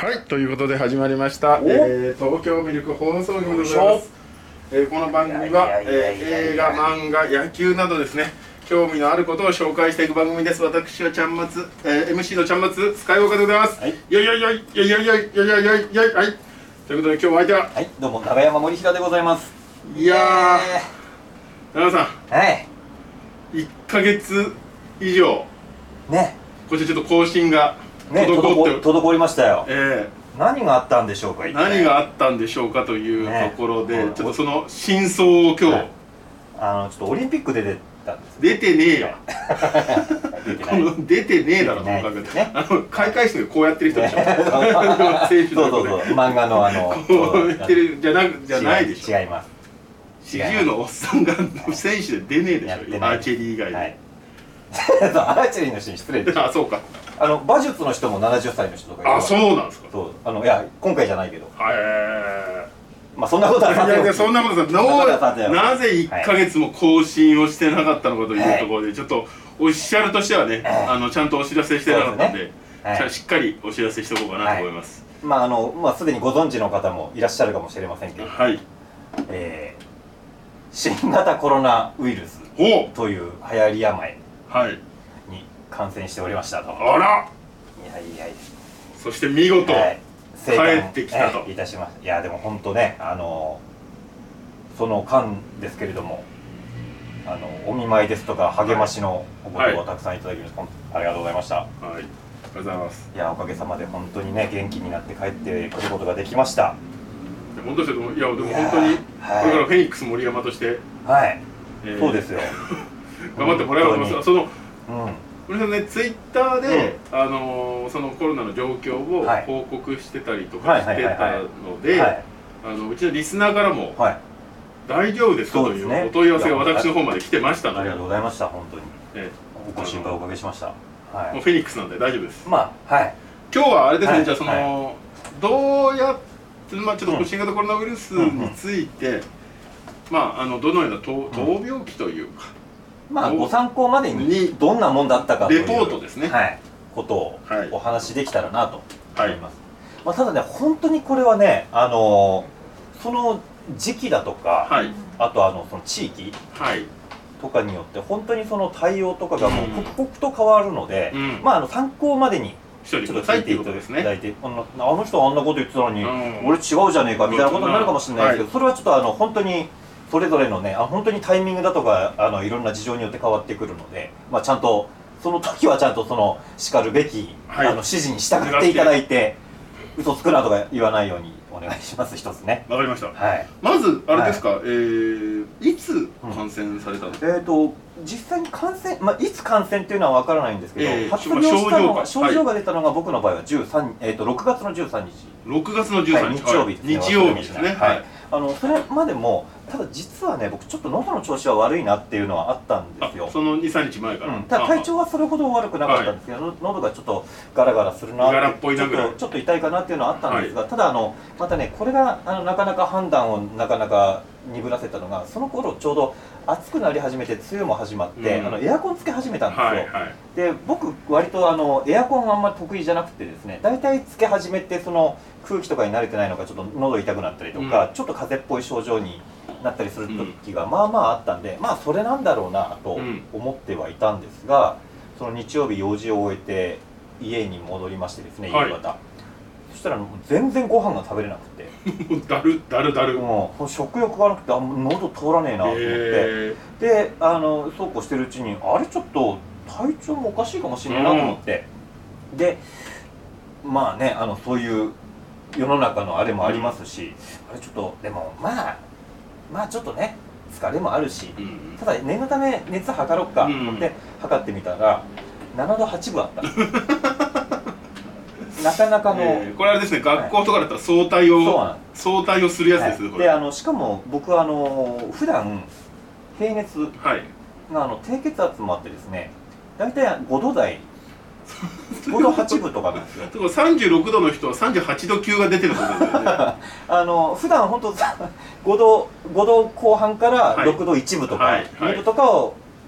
はい、ということで始まりました、東京ミルク放送局でございます。この番組は映画、漫画、野球などですね、興味のあることを紹介していく番組です。私はちゃんまつ、MC のちゃんまつスカイウォーカーでございます。はい、よいよいよいよいよいよいよいよいよいよい、はい。ということで今日お相手は、 はい、どうも長山森平でございます。 いやー、長山さん、 はい、 1ヶ月以上ね、 こちらちょっと更新が滞りましたよ。何があったんでしょうか。 何があったんでしょうかというところで、ちょっとその真相を今日、 ちょっとオリンピックで出たんです。 出てねえよ。出てねえだろ、開会式でこうやってる人でしょ。選手そうそうそう、漫画のこうやってるじゃないでしょ。 違います。 40のおっさんが選手で出ねえでしょ。アーチェリー以外で。 アーチェリーの人に失礼でしょ。 あ、そうか。 馬術の人も70歳の人とかいる。 あ、そうなんですか。 そう、いや今回じゃないけど。まあそんなことはさておき。いやそんなことさ、なぜ1ヶ月も更新をしてなかったのかというところで、ちょっとオフィシャルとしてはね、ちゃんとお知らせしてなかったんで、しっかりお知らせしておこうかなと思います。 まあすでにご存知の方もいらっしゃるかもしれませんけど、新型コロナウイルスという流行り病に感染しておりましたと。 あら、 いやそして見事帰ってきたと。 いたしました。いやでも本当ね、その間ですけれども、お見舞いですとか励ましのお言葉をたくさんいただきまして、ありがとうございました。はい、 ありがとうございます。 いやおかげさまで本当にね、元気になって帰ってくることができました。 本当ですよ。いやでも本当にこれからフェニックス森山として、 そうですよ。 頑張ってもらえばと思います。その森さんね、ツイッターでそのコロナの状況を報告してたりとかしてたので、うちのリスナーからも大丈夫ですかというお問い合わせが私の方まで来てましたので、 ありがとうございました。本当にご心配おかけしました。 もうフェニックスなんで大丈夫です。 まあ今日はあれですね、じゃあそのどうやってちょっと新型コロナウイルスについて、どのような闘病期というか、 ご参考までにどんなもんだったかというレポートですね、 ことをお話しできたらなと思います。ただね、本当にこれはね、その時期だとか、あとその地域とかによって本当にその対応とかがもう刻々と変わるので、参考までにちょっと聞いていただいて、あの人あんなこと言ってたのに俺違うじゃねえかみたいなことになるかもしれないですけど、それはちょっと本当にそれぞれのね、本当にタイミングだとかいろんな事情によって変わってくるので、ちゃんとその時はちゃんとそのしかるべき指示に従っていただいて、嘘つくなとか言わないようにお願いします。一つね。 わかりました。まずあれですか、いつ感染されたの？ 実際に感染、いつ感染っていうのは分からないんですけど、発病したのが症状が出たのが僕の場合は6月の13日。 6月の13日、 日曜日日曜日ですね。 それまでもただ実はね、僕ちょっと喉の調子は悪いなっていうのはあったんですよ。 その2、3日前から。 ただ体調はそれほど悪くなかったんですけど、喉がちょっとガラガラするな、ちょっと痛いかなっていうのはあったんですが、ただまたね、これがなかなか判断をなかなか鈍らせたのが、その頃ちょうど暑くなり始めて梅雨も始まって、エアコンつけ始めたんですよ。で僕割とエアコンあんまり得意じゃなくてですね、大体つけ始めてその空気とかに慣れてないのかちょっと喉痛くなったりとか、ちょっと風邪っぽい症状になったりする時があったんで、それなんだろうなと思ってはいたんですが、その日曜日用事を終えて家に戻りましてですね、夕方、そしたら全然ご飯が食べれなくてだるもう食欲がなくて喉通らねえなと思って、でそうこうしてるうちにあれちょっと体調もおかしいかもしれないなと思って、でそういう世の中のあれもありますし、あれちょっとでもちょっとね疲れもあるし、ただ念のため熱測ろうかと思って測ってみたら7度8分あったなかなかのこれあれですね、学校とかだったら早退をするやつですね。 でしかも僕は普段平熱が低血圧もあってですね、大体5度台5度8分とかなんですよ。 36度の人は38度9が出てるってことですよね。 普段本当5度後半から6度1分とか2度とかを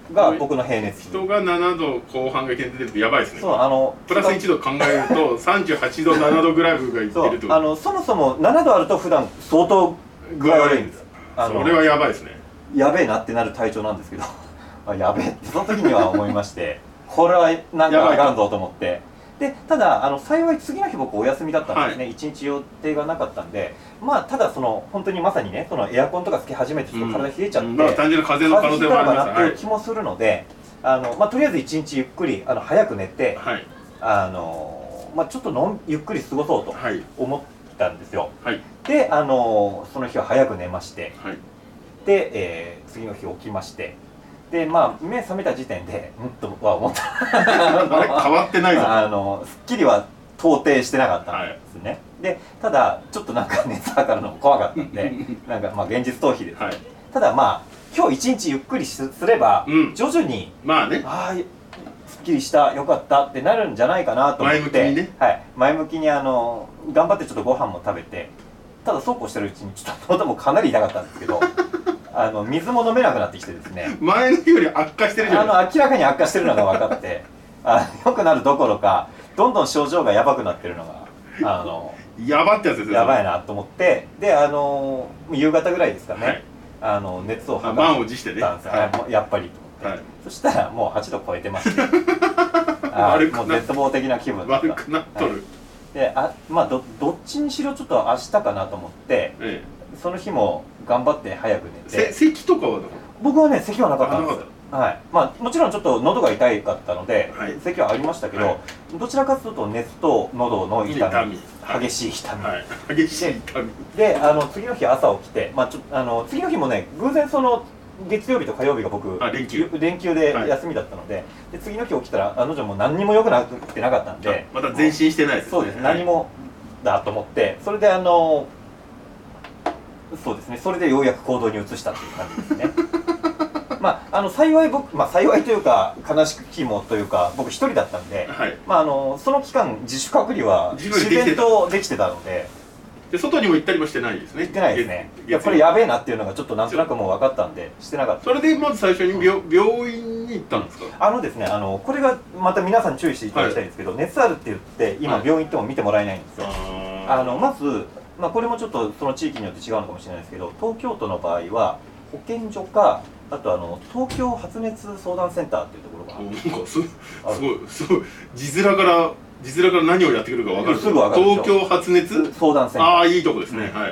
が僕の平熱。 人が7度後半がいきなり出てるとやばいですね。 そう、 プラス1度考えると38度7度ぐらいがいってるってこと。 そもそも7度あると普段相当具合悪いんです。 それはやばいですね。 やべえなってなる体調なんですけどやべえってその時には思いましてこれはなんかあかんぞと思って。でただ幸い次の日僕お休みだったんですね、はい、1日予定がなかったんで、まあただ本当にまさにねそのエアコンとかつけ始めてちょっと体冷えちゃって、 まあ単純に風邪の可能性もありますなっていう気もするので、とりあえず1日ゆっくり早く寝て、はい、ちょっとゆっくり過ごそうと思ったんですよ、はい、でその日は早く寝まして、はい、で、次の日起きまして、で目覚めた時点でとは思ったあれ変わってないぞすっきりは到底してなかったんですね、はい、でただちょっとなんか熱測るのも怖かったんでなんか現実逃避です、はい、ただ今日一日ゆっくりすれば、徐々にすっきりしたよかったってなるんじゃないかなと思って、前向きにね、はい、前向きに頑張ってちょっとご飯も食べて、ただそうこうしてるうちにちょっと喉もかなり痛かったんですけど水も飲めなくなってきてですね、 前の日より悪化してるじゃないですか。 明らかに悪化してるのが分かって良くなるどころかどんどん症状がやばくなってるのがやばってやつですよ。 やばいなと思って、で夕方ぐらいですかね、はい、熱を測ったんですよ、やっぱりと思って、はい、そしたらもう8度超えてましてもう絶望的な気分だった。 悪くなっとる、 はい、でどっちにしろちょっと明日かなと思って、その日も頑張って早く寝て。 咳とかは僕はね咳はなかったんです。はい、もちろんちょっと喉が痛かったので、はい、咳はありましたけど、はい、どちらかというと熱と喉の痛み、激しい痛み、はい、激しい痛みで次の日朝起きて、次の日もね偶然月曜日と火曜日が僕連休で休みだったので、で次の日起きたら女も何にも良くなってなかったんで、 また前進してないですね。 そうです、何もだと思って、それでそうですね、それでようやく行動に移したっていう感じですね幸い幸いというか悲しきもというか僕一人だったんで、はい、その期間自主隔離は自然とできてたので、 外にも行ったりもしてないですね。 行ってないですね。やっぱりやべえなっていうのがちょっとなんとなくもう分かったんでしてなかった。 それでまず最初に病院に行ったんですか？ ですね、これがまた皆さん注意していただきたいんですけど、はい、熱あるって言って今病院行っても見てもらえないんですよ。まずこれもちょっとその地域によって違うのかもしれないですけど、東京都の場合は保健所か、あと東京発熱相談センターっていうところがなんかすごい字面から何をやってくるか分かる。 すぐ分かる。 東京発熱相談センター。 ああ、いいとこですね。はい。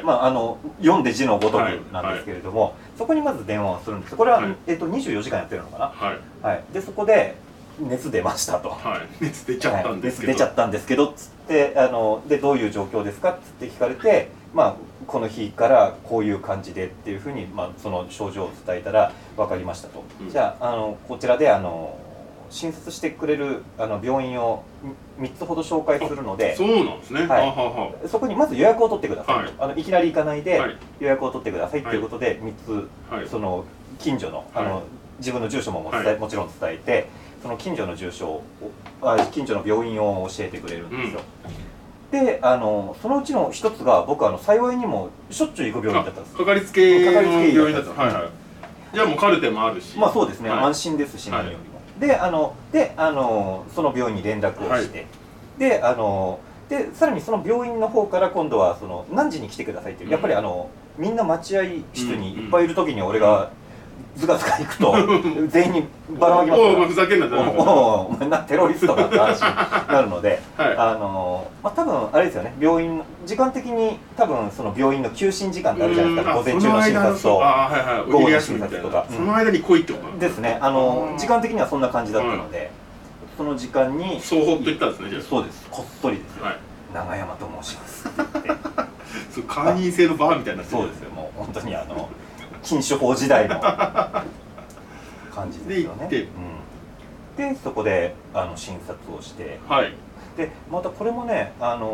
読んで字のごとくなんですけれども、そこにまず電話をするんです。これは24時間やってるのかな。はい。でそこで熱出ましたと。 はい。熱出ちゃったんですけど。 熱出ちゃったんですけどつってでどういう状況ですかって聞かれて、この日からこういう感じでっていうふうにその症状を伝えたら分かりましたと。じゃあこちらで診察してくれる病院を3つほど紹介するので、 そうなんですね、 はい、そこにまず予約を取ってくださいと、いきなり行かないで予約を取ってくださいということで3つ、その近所の自分の住所ももちろん伝えて、その近所の近所の病院を教えてくれるんですよ。でそのうちの一つが僕幸いにもしょっちゅう行く病院だったんです。 かかりつけの病院だった。はいはい。じゃあもうカルテもあるし。 そうですね、安心ですし何よりも。でその病院に連絡をして、でさらにその病院の方から今度は何時に来てくださいっていう、やっぱりみんな待合室にいっぱいいる時に俺がズカズカ行くと全員にばらまきますから、 ふざけんなお前テロリストだって話になるので、多分あれですよね、病院時間的に多分その病院の休診時間ってあるじゃないですか、午前中の診察と午後の診察とか、 その間に来いってことですね。時間的にはそんな感じだったので、その時間にそうほっと言ったんですね。じゃあそうです、こっそりですよ、長山と申しますって言ってそう会員制のバーみたいな。 そうですよ、もう本当に禁酒法時代の感じですよね。でそこで診察をして、でまたこれもね、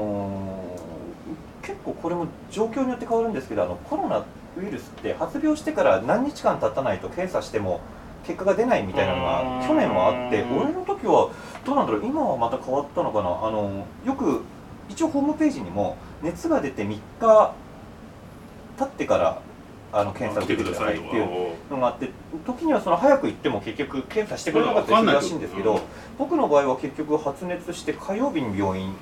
結構これも状況によって変わるんですけど、コロナウイルスって発病してから何日間経たないと検査しても結果が出ないみたいなのが去年はあって、俺の時はどうなんだろう、今はまた変わったのかな。よく一応ホームページにも熱が出て3日経ってから検査を受けてくださいっていうのがあって、時にはその早く行っても結局検査してくれなかったりするらしいんですけど、僕の場合は結局発熱して火曜日に病院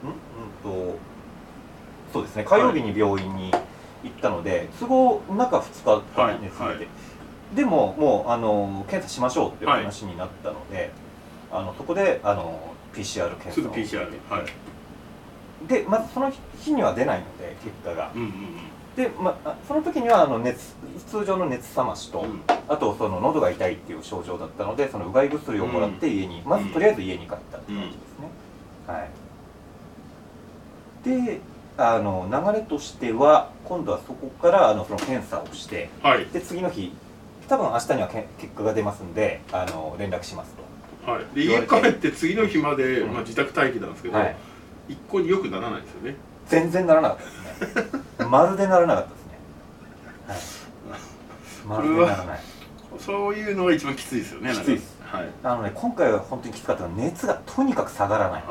そうですね、火曜日に病院に行ったので、都合中2日熱出て、でももう検査しましょうっていう話になったので、そこでPCR 検査を受けて、でまずその日には出ないので結果が、で、その時には通常の熱冷ましと、あとその喉が痛いっていう症状だったので、そのうがい薬をもらって家に、まずとりあえず家に帰ったって感じですね。で流れとしては今度はそこからその検査をして、で次の日多分明日には結果が出ますんで連絡しますと。 で家帰って次の日まで、自宅待機なんですけど、一向によくならないですよね。 全然ならなかったですね。まるでならなかったですね。まるでならない。 そういうのが一番きついですよね。 きついです。今回は本当にきつかったのは熱がとにかく下がらない。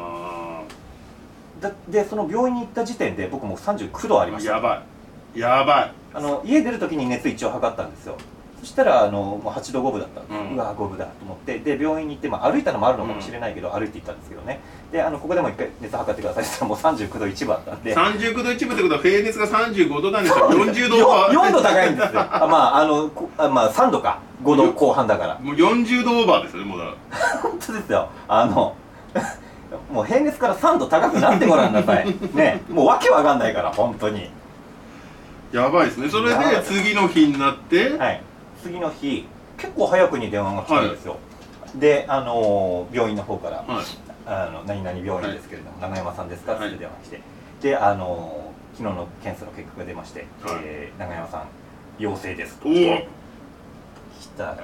でその病院に行った時点で僕も39度ありました。 やばい。 家出る時に熱一応測ったんですよ。そしたらもう8度5分だったんです。うわ5分だと思って、で病院に行って、歩いたのもあるのかもしれないけど、歩いて行ったんですけどね。でここでも一回熱測ってくださいって言ったらもう39度1分あったんで。 39度1分ってことは平熱が35度なんですよ。40度オーバー。 4度高いんですよ。3度か5度後半だから。 もう40度オーバーですよね、もうだ。 本当ですよ。もう平熱から3度高くなってごらんなさい。ね、もうわけわかんないから本当に。 やばいですね。それで次の日になって、 次の日結構早くに電話が来たんですよ。で病院の方から何々病院ですけれども永山さんですかって電話が来て、で昨日の検査の結果が出まして、永山さん陽性ですと。来た。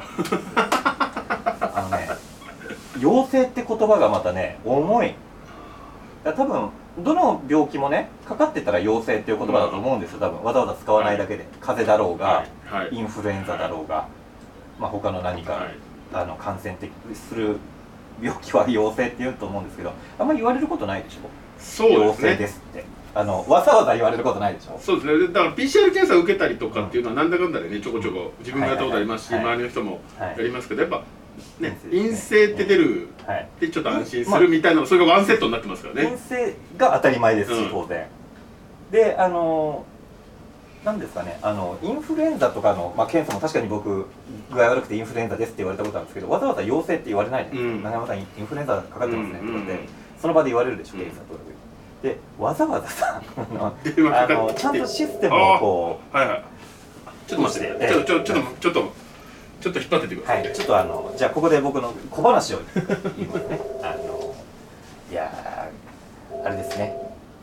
陽性って言葉がまたね重い。多分どの病気もねかかってたら陽性っていう言葉だと思うんですよ。多分わざわざ使わないだけで、風邪だろうが、インフルエンザだろうが、他の何か感染する病気は陽性って言うと思うんですけど、あんまり言われることないでしょ。 そうですね。 陽性ですってわざわざ言われることないでしょ。 そうですね。だから PCR 検査を受けたりとかっていうのはなんだかんだでねちょこちょこ自分がやったことありますし、周りの人もやりますけど、やっぱね、陰性って出るでちょっと安心するみたいな、それがワンセットになってますからね。 陰性が当たり前ですし、当然。でなんですかね、インフルエンザとかの、検査も確かに僕具合悪くてインフルエンザですって言われたことあるんですけど、わざわざ陽性って言われないじゃないですか。永山さんインフルエンザかかってますねとかってその場で言われるでしょ、検査とかで。わざわざさちゃんとシステムをこうちょっと待って、ちょっと引っ張っててください。 ちょっとじゃあここで僕の小話を言いますね。いやあれですね。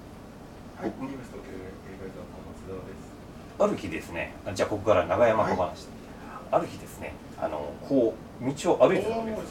ある日ですね、じゃあここから長山小話。ある日ですね、こう道を歩いてたわけです。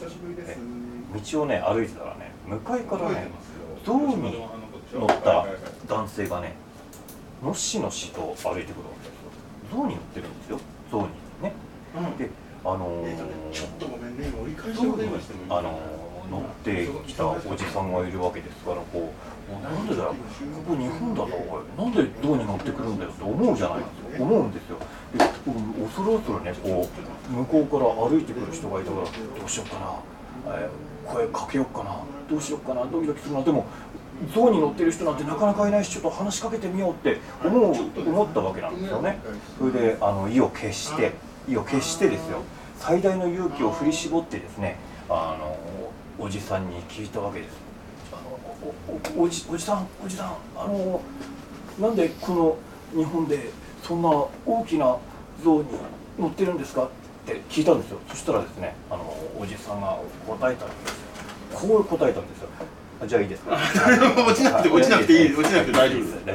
道をね歩いてたらね、向かいからね象に乗った男性がねのしのしと歩いてくるわけですよ。象に乗ってるんですよ、象にね。でちょっとごめんね、折り返しを電話してもいいかな。 乗ってきたおじさんがいるわけですから、こうなんでだよ、ここ日本だぞ、なんで象に乗ってくるんだよって思うじゃないですか。思うんですよ。で恐る恐るねこう向こうから歩いてくる人がいたから、どうしようかな、声かけようかな、どうしようかな、ドキドキするな。でも象に乗ってる人なんてなかなかいないし、ちょっと話しかけてみようって思ったわけなんですよね。それで意を決してですよ、最大の勇気を振り絞ってですね、おじさんに聞いたわけです。おじさん、なんでこの日本でそんな大きな象に乗ってるんですかって聞いたんですよ。そしたらですね、おじさんが答えたんですよ。こう答えたんですよ。じゃあいいですか。 落ちなくて大丈夫です。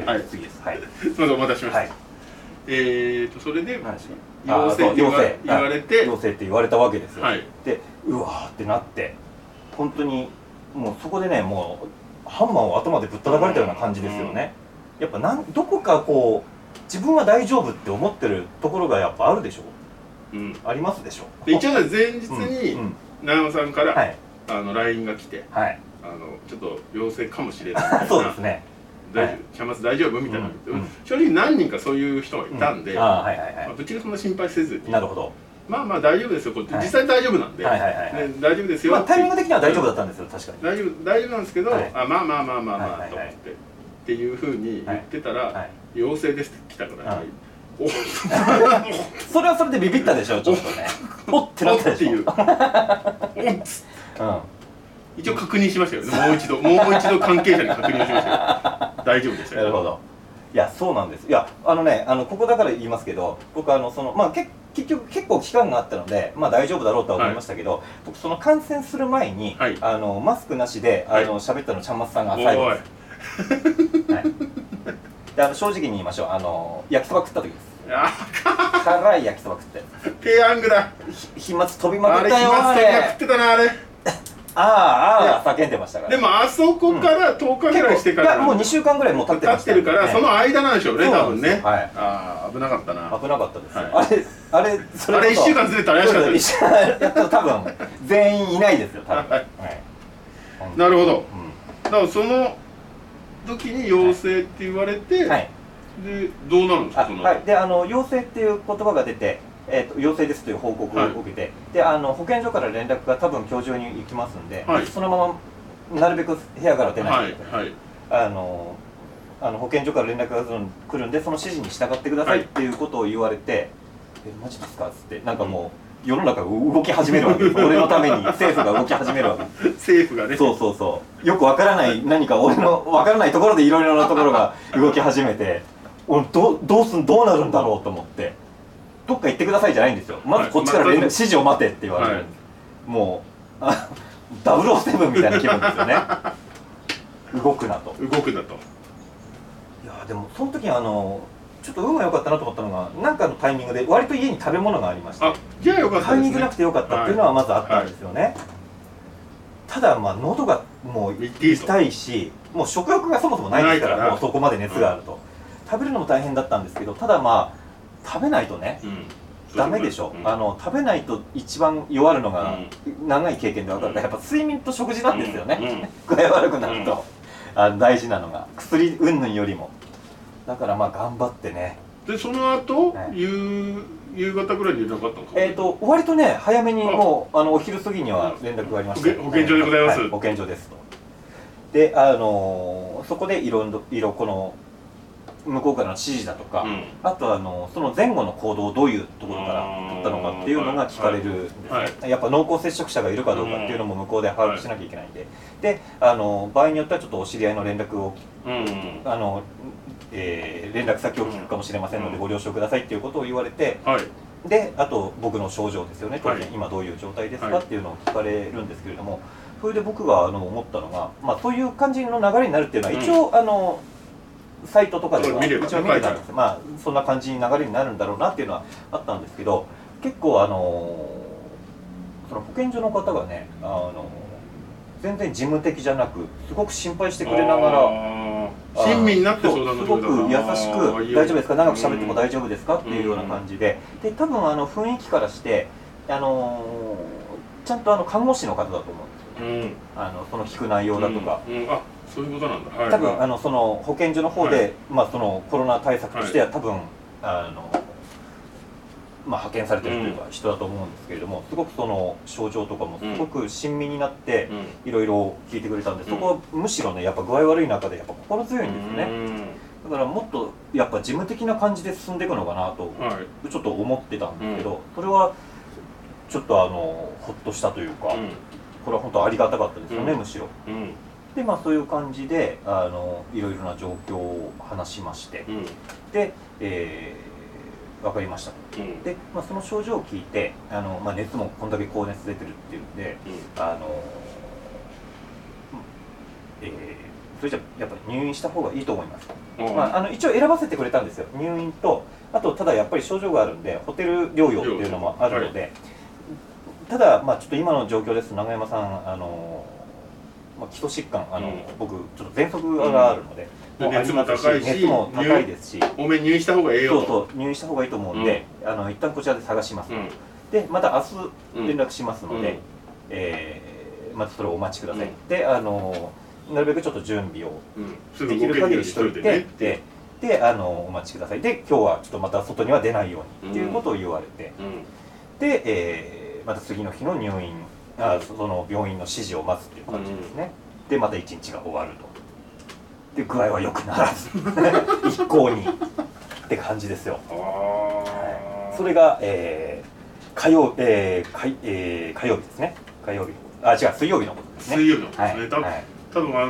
はい、次です。はい。 すみません、お待たせしました。それで陽性って言われて、 陽性って言われたわけですよ。でうわーってなって、本当にもうそこでね、もうハンマーを頭でぶったたかれたような感じですよね。やっぱどこかこう自分は大丈夫って思ってるところがやっぱあるでしょ。ありますでしょ。 一応前日に長山さんからLINE が来て、ちょっと陽性かもしれない。 そうですね。 端末大丈夫みたいな、正直何人かそういう人がいたんで、ぶっちゃけそんな心配せずに、 なるほど、 まあまあ大丈夫ですよ、実際大丈夫なんで、大丈夫ですよ、 タイミング的には大丈夫だったんですよ、確かに大丈夫なんですけど、まあまあまあまあまあと思ってっていうふうに言ってたら、陽性ですって来たから、 それはそれでビビったでしょ、ちょっとね、おってなったでしょ、 一応確認しましたよ、もう一度関係者に確認しましたよ、大丈夫でしたよ。 なるほど。いや、そうなんです。いや、ここだから言いますけど、僕まあ結局結構期間があったので、まあ大丈夫だろうとは思いましたけど、僕その感染する前にマスクなしで喋ったのちゃんまつさんが最後です。正直に言いましょう、焼きそば食った時です。辛い焼きそば食って。 ペヤングだ。 飛沫飛びまくったよ。 あれ飛沫食ってたなあれ。 ああ叫んでましたから。 でもあそこから10日ぐらいしてから、 もう2週間ぐらいもう経ってました。 経ってるからその間なんでしょうね、多分ね。ああ危なかったな。 危なかったです。あれ 1週間ずれたら怪しかったです。 多分全員いないですよ、多分。 なるほど。だからその時に陽性って言われて、でどうなるんですか、その。 で陽性っていう言葉が出て、陽性ですという報告を受けて、で保健所から連絡が多分今日中に行きますんで、そのままなるべく部屋から出ないでください。保健所から連絡が来るんで、その指示に従ってくださいっていうことを言われて、マジですかっつって、なんかもう世の中が動き始めるわけです。俺のために政府が動き始めるわけです。 政府がね。 そうよくわからない何か俺のわからないところでいろいろなところが動き始めて、俺どうなるんだろうと思って。どっか行ってくださいじゃないんですよ。まずこっちから指示を待てって言われるんです。もう007みたいな気分ですよね。動くなと。 いやでもその時ちょっと運が良かったなと思ったのが、何かのタイミングで割と家に食べ物がありまして、 じゃあよかったですね。 買いに行かなくてよかったっていうのはまずあったんですよね。ただまあ喉がもう痛いし、もう食欲がそもそもないですから、もうそこまで熱があると食べるのも大変だったんですけど、ただまあ食べないとね、ダメでしょ。食べないと一番弱るのが長い経験で分かるから、やっぱ睡眠と食事なんですよね。具合悪くなると大事なのが薬云々よりも。だからまあ頑張ってね。 でその後夕方ぐらいに連絡あったんですか。 割とね早めにもうお昼過ぎには連絡がありました。 保健所でございます。 保健所ですと。でそこでいろこの向こうからの指示だとか、あとその前後の行動をどういうところから取ったのかっていうのが聞かれるんですね。やっぱ濃厚接触者がいるかどうかっていうのも向こうで把握しなきゃいけないんで、場合によってはちょっとお知り合いの連絡を連絡先を聞くかもしれませんのでご了承くださいっていうことを言われて、であと僕の症状ですよね、当然今どういう状態ですかっていうのを聞かれるんですけれども、それで僕が思ったのが、まあそういう感じの流れになるっていうのは一応サイトとかでは一応見てたんです。まあそんな感じに流れになるんだろうなっていうのはあったんですけど、結構その保健所の方がね全然事務的じゃなくすごく心配してくれながら、 親身になってすごく優しく「大丈夫ですか、長く喋っても大丈夫ですか?」っていうような感じで、多分雰囲気からしてちゃんと看護師の方だと思うんですよ。その聞く内容だとか。 そういうことなんだ。 多分その保健所の方で、まあそのコロナ対策としては多分派遣されてるというか人だと思うんですけれども、すごくその症状とかもすごく親身になっていろいろ聞いてくれたんで、そこはむしろねやっぱ具合悪い中でやっぱ心強いんですよね。だからもっとやっぱ事務的な感じで進んでいくのかなとちょっと思ってたんですけど、それはちょっとほっとしたというか、これは本当ありがたかったですよね、むしろ。でまあそういう感じでいろいろな状況を話しまして、で、分かりましたと。で、まあ、その症状を聞いて熱もこんだけ高熱出てるっていうんで、それじゃやっぱり入院した方がいいと思いますと。一応選ばせてくれたんですよ、入院と、あとただやっぱり症状があるんでホテル療養っていうのもあるので、ただまあちょっと今の状況ですと永山さん基礎疾患僕ちょっと喘息があるので、 熱も高いし、 熱も高いですし、 多めに入院した方がいいよと。 そう入院した方がいいと思うんで、一旦こちらで探します。でまた明日連絡しますので、まずそれをお待ちください。でなるべくちょっと準備をできる限りしといて、でお待ちください、で今日はちょっとまた外には出ないようにっていうことを言われて、で、また次の日の入院、その病院の指示を待つっていう感じですね。でまた一日が終わると。で具合は良くならず一向にって感じですよ。それが、火曜日ですね。火曜日、違う、水曜日のことですね。 水曜日のことですね。多分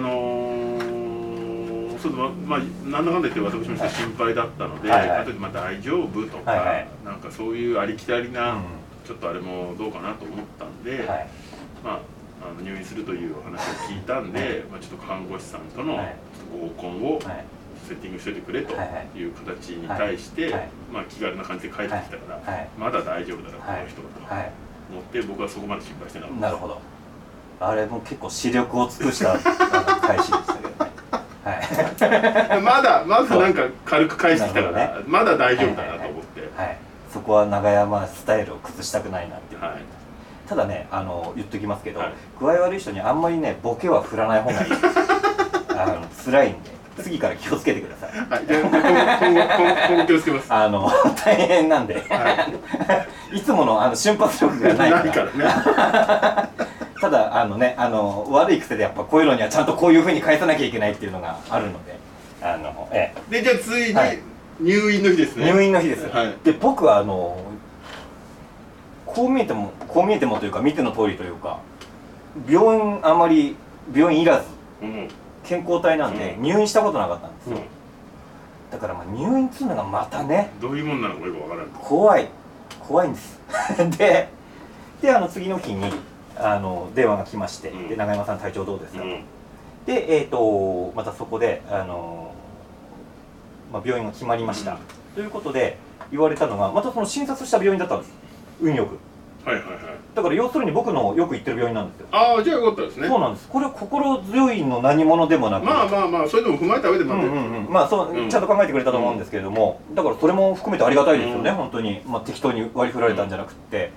ちょっとなんだかんだ言って私も心配だったので、あとで大丈夫とか、なんかそういうありきたりなちょっとあれもどうかなと思ったんで、入院するというお話を聞いたんで、ちょっと看護師さんとの合コンをセッティングしててくれという形に対して、気軽な感じで帰ってきたから、まだ大丈夫だろうこの人はと思って、僕はそこまで心配してなかった。 なるほど。あれも結構視力を尽くした返しでしたけどね。 まだなんか軽く返してきたから、まだ大丈夫だなと思って、 そこは長山スタイルを崩したくないなっていう。ただね、言っときますけど、具合悪い人にあんまりねボケは振らない方がいいです。辛いんで次から気をつけてください。 今後気をつけます。 大変なんで、いつもの瞬発力がないからね。ただ悪い癖でやっぱこういうのにはちゃんとこういうふうに返さなきゃいけないっていうのがあるので、 でじゃあついに入院の日ですね。 入院の日です。で僕はこう見えてもというか見ての通りというか、病院いらず健康体なんで入院したことなかったんですよ。だから入院っていうのがまたね、 どういうもんなのかよくわからない。 怖いんです。で次の日に電話が来まして、で長山さん体調どうですかと。でまたそこで病院が決まりましたということで言われたのが、またその診察した病院だったんです。運よく。だから要するに僕のよく行ってる病院なんですよ。 ああ、じゃあよかったですね。 そうなんです。これは心強いの何者でもなく、 そういうのも踏まえた上でちゃんと考えてくれたと思うんですけれども、だからそれも含めてありがたいですよね、本当に。適当に割り振られたんじゃなくて、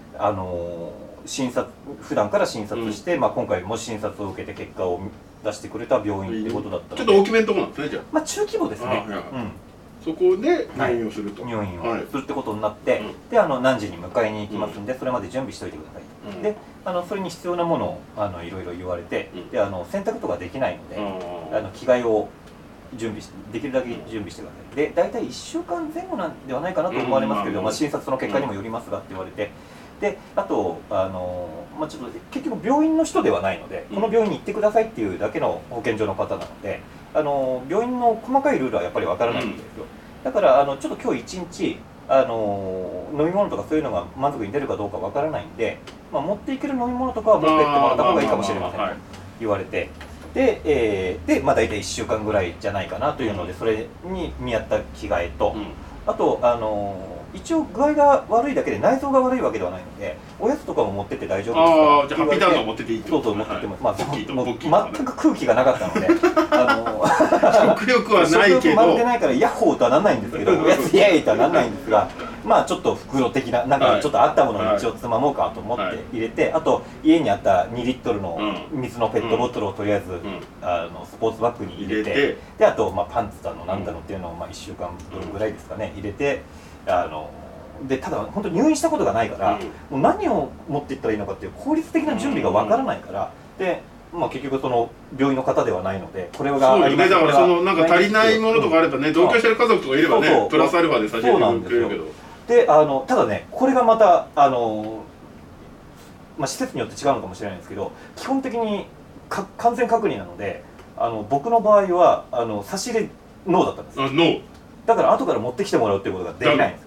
普段から診察して、今回も診察を受けて結果を出してくれた病院ってことだったので、 ちょっと大きめのところなんですね。じゃあ中規模ですね。 そこで入院をすると。 入院をするってことになって、で何時に迎えに行きますんで、それまで準備しておいてください。でそれに必要なものをいろいろ言われて、で洗濯とかできないので着替えをできるだけ準備してください。で大体1週間前後なんではないかなと思われますけれど、診察の結果にもよりますがって言われて、であとちょっと結局病院の人ではないので、この病院に行ってくださいっていうだけの保健所の方なので、病院の細かいルールはやっぱりわからないんですよ。だからちょっと今日一日飲み物とかそういうのが満足に出るかどうかわからないんで、持っていける飲み物とかは持ってってもらった方がいいかもしれませんと言われて、で大体1週間ぐらいじゃないかなというので、それに見合った着替えと、あと一応具合が悪いだけで内臓が悪いわけではないので、おやつとかも持ってって大丈夫ですか。 じゃあハッピーターンを持ってっていいってこと。 そう持ってっても全く空気がなかったので、 食欲はないけど、 食欲まるでないからヤッホーとはなんないんですけど、おやつイエーイとはなんないんですが、ちょっと袋的ななんかちょっとあったものに一応つまもうかと思って入れて、あと家にあった2リットルの水のペットボトルをとりあえずスポーツバッグに入れて、であとパンツだのなんだのっていうのを1週間分ぐらいですかね入れて、でただ本当に入院したことがないから、もう何を持っていったらいいのかっていう効率的な準備がわからないから、で結局その病院の方ではないので、これがあります。 だからなんか足りないものとかあればね、同居してる家族とかいればね、プラスアルファで差し上げてくれるけど。 でただね、これがまた施設によって違うのかもしれないんですけど、基本的に完全隔離なので、僕の場合は差し入れノーだったんです。 ノーだから後から持ってきてもらうっていうことができないんです。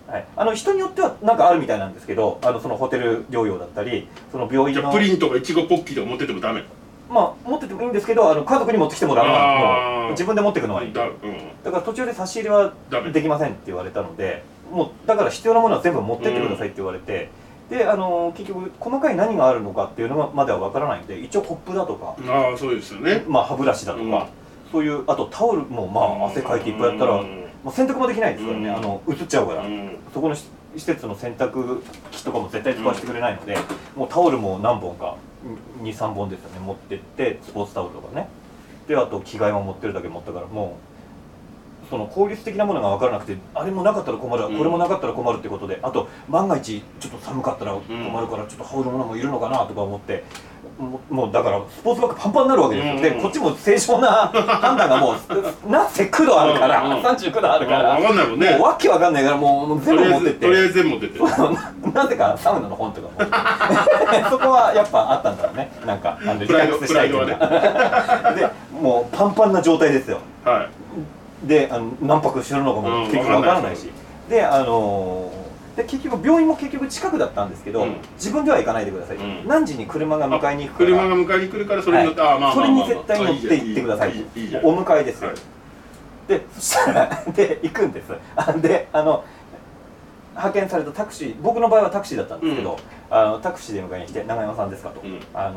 人によってはなんかあるみたいなんですけど、そのホテル療養だったり、その病院の。 じゃあプリンとかいちごポッキーとか持っててもダメ。 持っててもいいんですけど、家族に持ってきてもらうのは自分で持っていくのはいい。だから途中で差し入れはできませんって言われたので、もうだから必要なものは全部持ってってくださいって言われて、で結局細かい何があるのかっていうのまではわからないので、一応コップだとか、 そうですよね。 歯ブラシだとか、そういうあとタオルも汗かいていっぱいやったら。もう洗濯もできないですからね、映っちゃうから、そこの施設の洗濯機とかも絶対使わせてくれないので、もうタオルも何本か2、3本ですよね持ってって、スポーツタオルとかね。 であと着替えも持ってるだけ持ったから、もうその効率的なものが分からなくて、あれもなかったら困る、これもなかったら困るってことで、あと万が一ちょっと寒かったら困るからちょっと羽織るものもいるのかなとか思って、もうだからスポーツバッグパンパンになるわけですよ。でこっちも正常な判断がもうなんせ9度あるから39度あるから分かんないもんね。 もうわけわかんないからもう全部持ってって、 とりあえず全部持ってってなぜかサウナの本とかもそこはやっぱあったんだろうね、なんかリラックスしたいというかでもうパンパンな状態ですよ。で何泊してるのかも結局わからないし、で結局病院も結局近くだったんですけど、自分では行かないでください、何時に車が迎えに行くから、 車が迎えに来るからそれに乗って、 それに絶対乗って行ってください、お迎えですよ。でそしたらで行くんです。で派遣されたタクシー、僕の場合はタクシーだったんですけど、タクシーで迎えに来て「永山さんですか?」と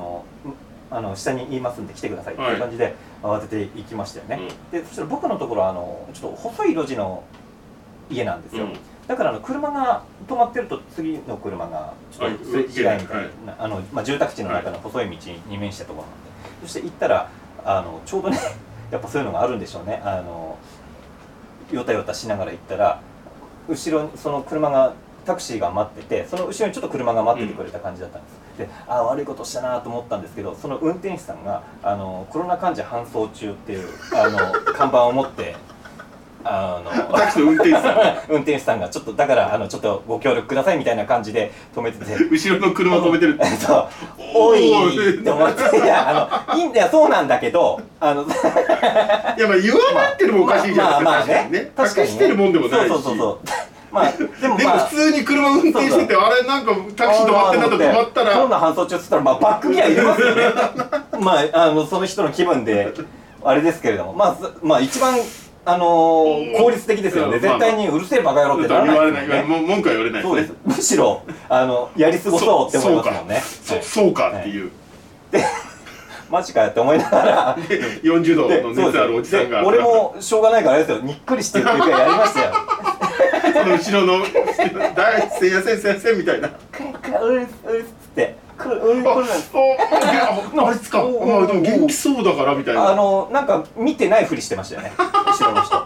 「下に言いますんで来てください」っていう感じで慌てて行きましたよね。でそしたら僕のところはちょっと細い路地の家なんですよ。だから車が止まってると次の車がちょっとすれ違いみたいな、住宅地の中の細い道に面したところなんで、そして行ったらちょうどねやっぱそういうのがあるんでしょうね。よたよたしながら行ったら後ろにその車がタクシーが待ってて、その後ろにちょっと車が待っててくれた感じだったんです。で悪いことしたなと思ったんですけど、その運転手さんがコロナ患者搬送中っていう看板を持ってタクシーの運転手さん運転手さんがちょっとだからちょっとご協力くださいみたいな感じで止めてて、 後ろの車止めてるそうおいって思って、いやそうなんだけどいやまあ言わないってのもおかしいじゃないですか。ね確かにしてるもんでもないし、そうまあでも普通に車運転してて、あれなんかタクシー止まってんだと止まったら、 コロナ搬送中っつったらバックギアいりますよね。その人の気分であれですけれども、まあ一番効率的ですよね。絶対にうるせえバカ野郎ってならないですよね。 文句は言われない。 そうです。むしろやり過ごそうって思いますもんね。 そうかっていう。 でマジかよって思いながら 40度の熱あるおじさんが、 俺もしょうがないからですよ、にっくりしてるっていうかやりましたよ。 その後ろの「大すいません先生」みたいな「 うっつって「 あいつか、でも元気そうだから」みたいな、 なんか見てないふりしてましたよね、後ろの人。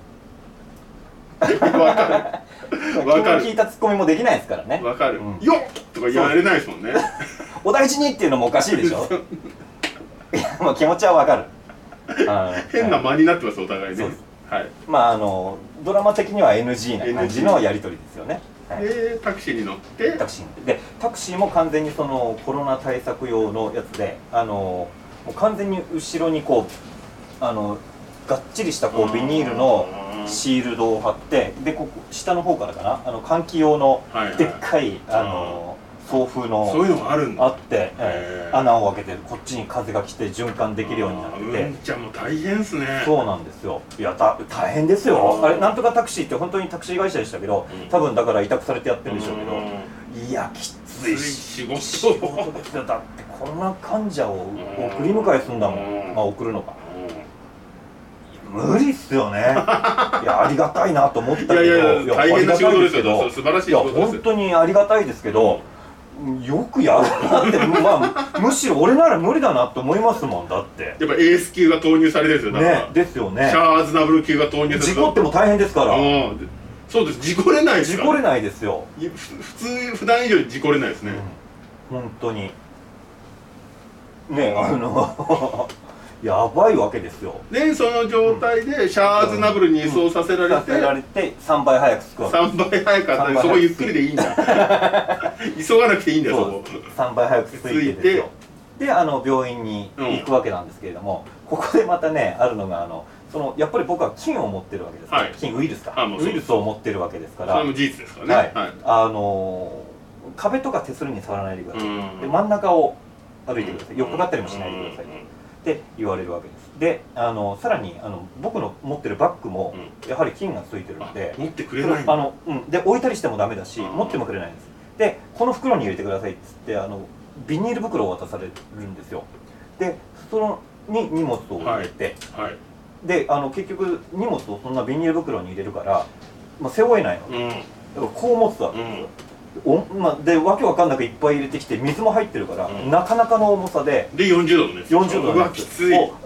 わかる。 聞いたツッコミもできないですからね。 わかる。よっとか言われないですもんね。 お大事にっていうのもおかしいでしょ。まあ気持ちはわかる。 変な間になってます、お互いね。 まあドラマ的には NG な感じのやり取りですよね。 タクシーに乗ってタクシーも完全にそのコロナ対策用のやつでもう完全に後ろにこうがっちりしたこうビニールのシールドを貼って、でここ下の方からかな換気用のでっかい送風のそういうのがあるんだ。 あって穴を開けてこっちに風が来て循環できるようになってて、 うんちゃんも大変ですね。 そうなんですよ。いや大変ですよ。あれなんとかタクシーって本当にタクシー会社でしたけど、多分だから委託されてやってるんでしょうけど、いやきつい仕事ですよ。だってコロナ患者を送り迎えするんだもん。まあ送るのか無理っすよね。いやありがたいなと思ったけど、 いや大変な仕事ですけど、素晴らしい仕事です。 いや本当にありがたいですけど、よくやるなって、むしろ俺なら無理だなって思いますもん。だってやっぱエース級が投入されてるんですよ。 ね、ですよね。 シャアーズナブル級が投入されてる。 事故っても大変ですから。 そうです。事故れないですから。 事故れないですよ。 普段以上に事故れないですね。 本当にね、やばいわけですよ。 でその状態でシャアーズナブルに移送させられて3倍早く着くわけ。 3倍早かった。そこゆっくりでいいんだ。急がなくていいんだよ。そこ 3倍早く着いてですよ。で病院に行くわけなんですけれども、ここでまたねあるのがやっぱり僕は菌を持ってるわけですから、菌ウイルスかウイルスを持ってるわけですから、 それも事実ですからね。 壁とか手すりに触らないでください。で真ん中を歩いてください。よっかかったりもしないでくださいって言われるわけです。でさらに僕の持ってるバッグもやはり菌がついてるので、 持ってくれないで置いたりしてもダメだし、持ってもくれないんです。でこの袋に入れてくださいっつってビニール袋を渡されるんですよ。でそのに荷物を入れて、で結局荷物をそんなビニール袋に入れるから、背負えないので、こう持ってたんですよ。でわけわかんなくいっぱい入れてきて水も入ってるから、なかなかの重さで 40度の熱、 40度の熱を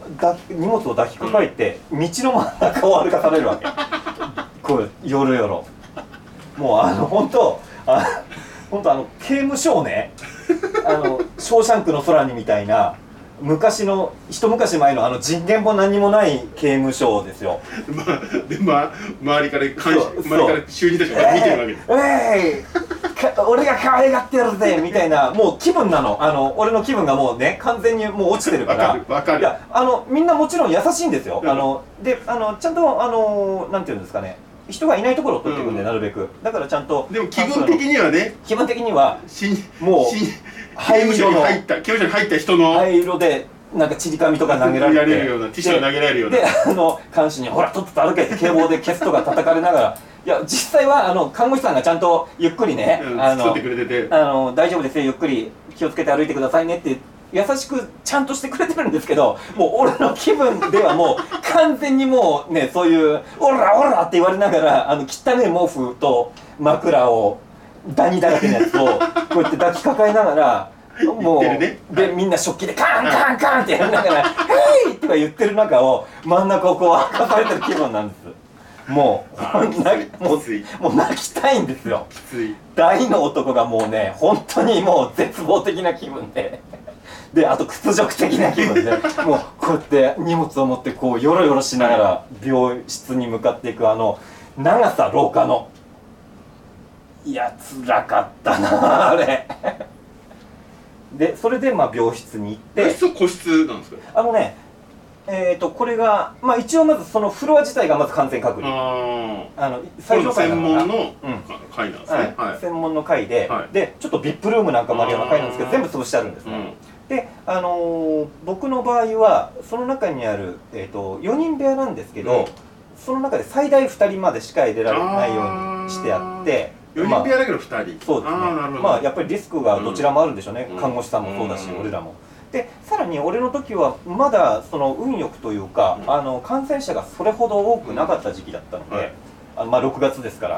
荷物を抱きかかえて道の真ん中を歩かされるわけこうよろよろもう本当刑務所をねショーシャンクの空にみたいな昔の一昔前の人権も何もない刑務所ですよ。 で周りから囚人たちが見てるわけです。 俺が可愛がってやるぜみたいなもう気分なの。俺の気分がもうね完全にもう落ちてるから。 わかる。 いやみんなもちろん優しいんですよ。でちゃんとなんていうんですかね。人がいないところを取っていくんで、なるべくだからちゃんとでも気分的にはねもう灰色に入った人の灰色でなんかちり紙とか投げられてるようなティッシュが投げられるようなで看守にほらとっとと歩けって警棒でケツとか叩かれながらいや実際は看護師さんがちゃんとゆっくりね作ってくれてて大丈夫ですよゆっくり気をつけて歩いてくださいねって優しくちゃんとしてくれてるんですけどもう俺の気分ではもう完全にもうねそういうオラオラって言われながら汚い毛布と枕をダニだらけのやつをこうやって抱きかかえながらもうでみんな食器でカンカンカンってやりながら「ヘイ!」とか言ってる中を真ん中をこう明かされてる気分なんです。もう泣きたいんですよ。大の男がもうね本当にもう絶望的な気分で。であと屈辱的な気分でもうこうやって荷物を持ってこうヨロヨロしながら病室に向かっていく長さ廊下のいや辛かったなあれでそれで病室に行って個室なんですかこれが一応まずそのフロア自体がまず完全隔離最上階専門の階なんですね専門の階でちょっと VIP ルームなんかもあるような階なんですけど全部潰してあるんですね。で僕の場合はその中にある4人部屋なんですけどその中で最大2人までしか入れられないようにしてあって 4人部屋だけど2人そうですねやっぱりリスクがどちらもあるんでしょうね看護師さんもそうだし俺らも。でさらに俺の時はまだその運よくというか感染者がそれほど多くなかった時期だったので6月ですから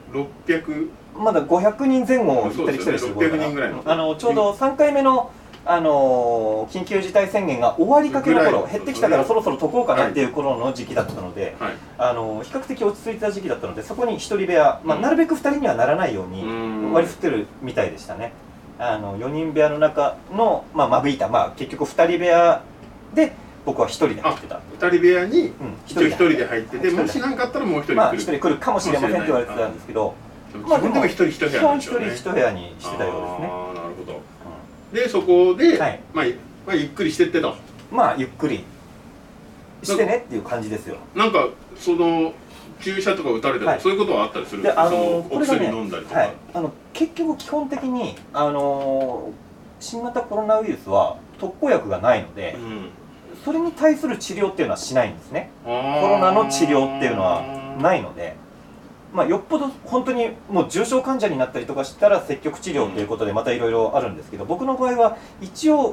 600 まだ500人前後行ったり来たりする頃かなちょうど3回目の緊急事態宣言が終わりかけの頃減ってきたからそろそろ解こうかなっていう頃の時期だったので比較的落ち着いた時期だったのでそこに1人部屋なるべく2人にはならないように割り振ってるみたいでしたね。4人部屋の中の間引いた結局2人部屋で僕は1人で入ってた。 2人部屋に1人で入っててもし何かあったらもう1人 1人来るかもしれませんって言われてたんですけどでも1人1部屋なんでしょうね。 1人1部屋にしてたようですね。 なるほど。でそこでゆっくりしてってとゆっくりしてねっていう感じですよ。 なんかその注射とか打たれたりそういうことはあったりするんですか。お薬飲んだりとか結局基本的に新型コロナウイルスは特効薬がないのでそれに対する治療っていうのはしないんですね。コロナの治療っていうのはないのでよっぽど本当にもう重症患者になったりとかしたら積極治療ということでまたいろいろあるんですけど僕の場合は一応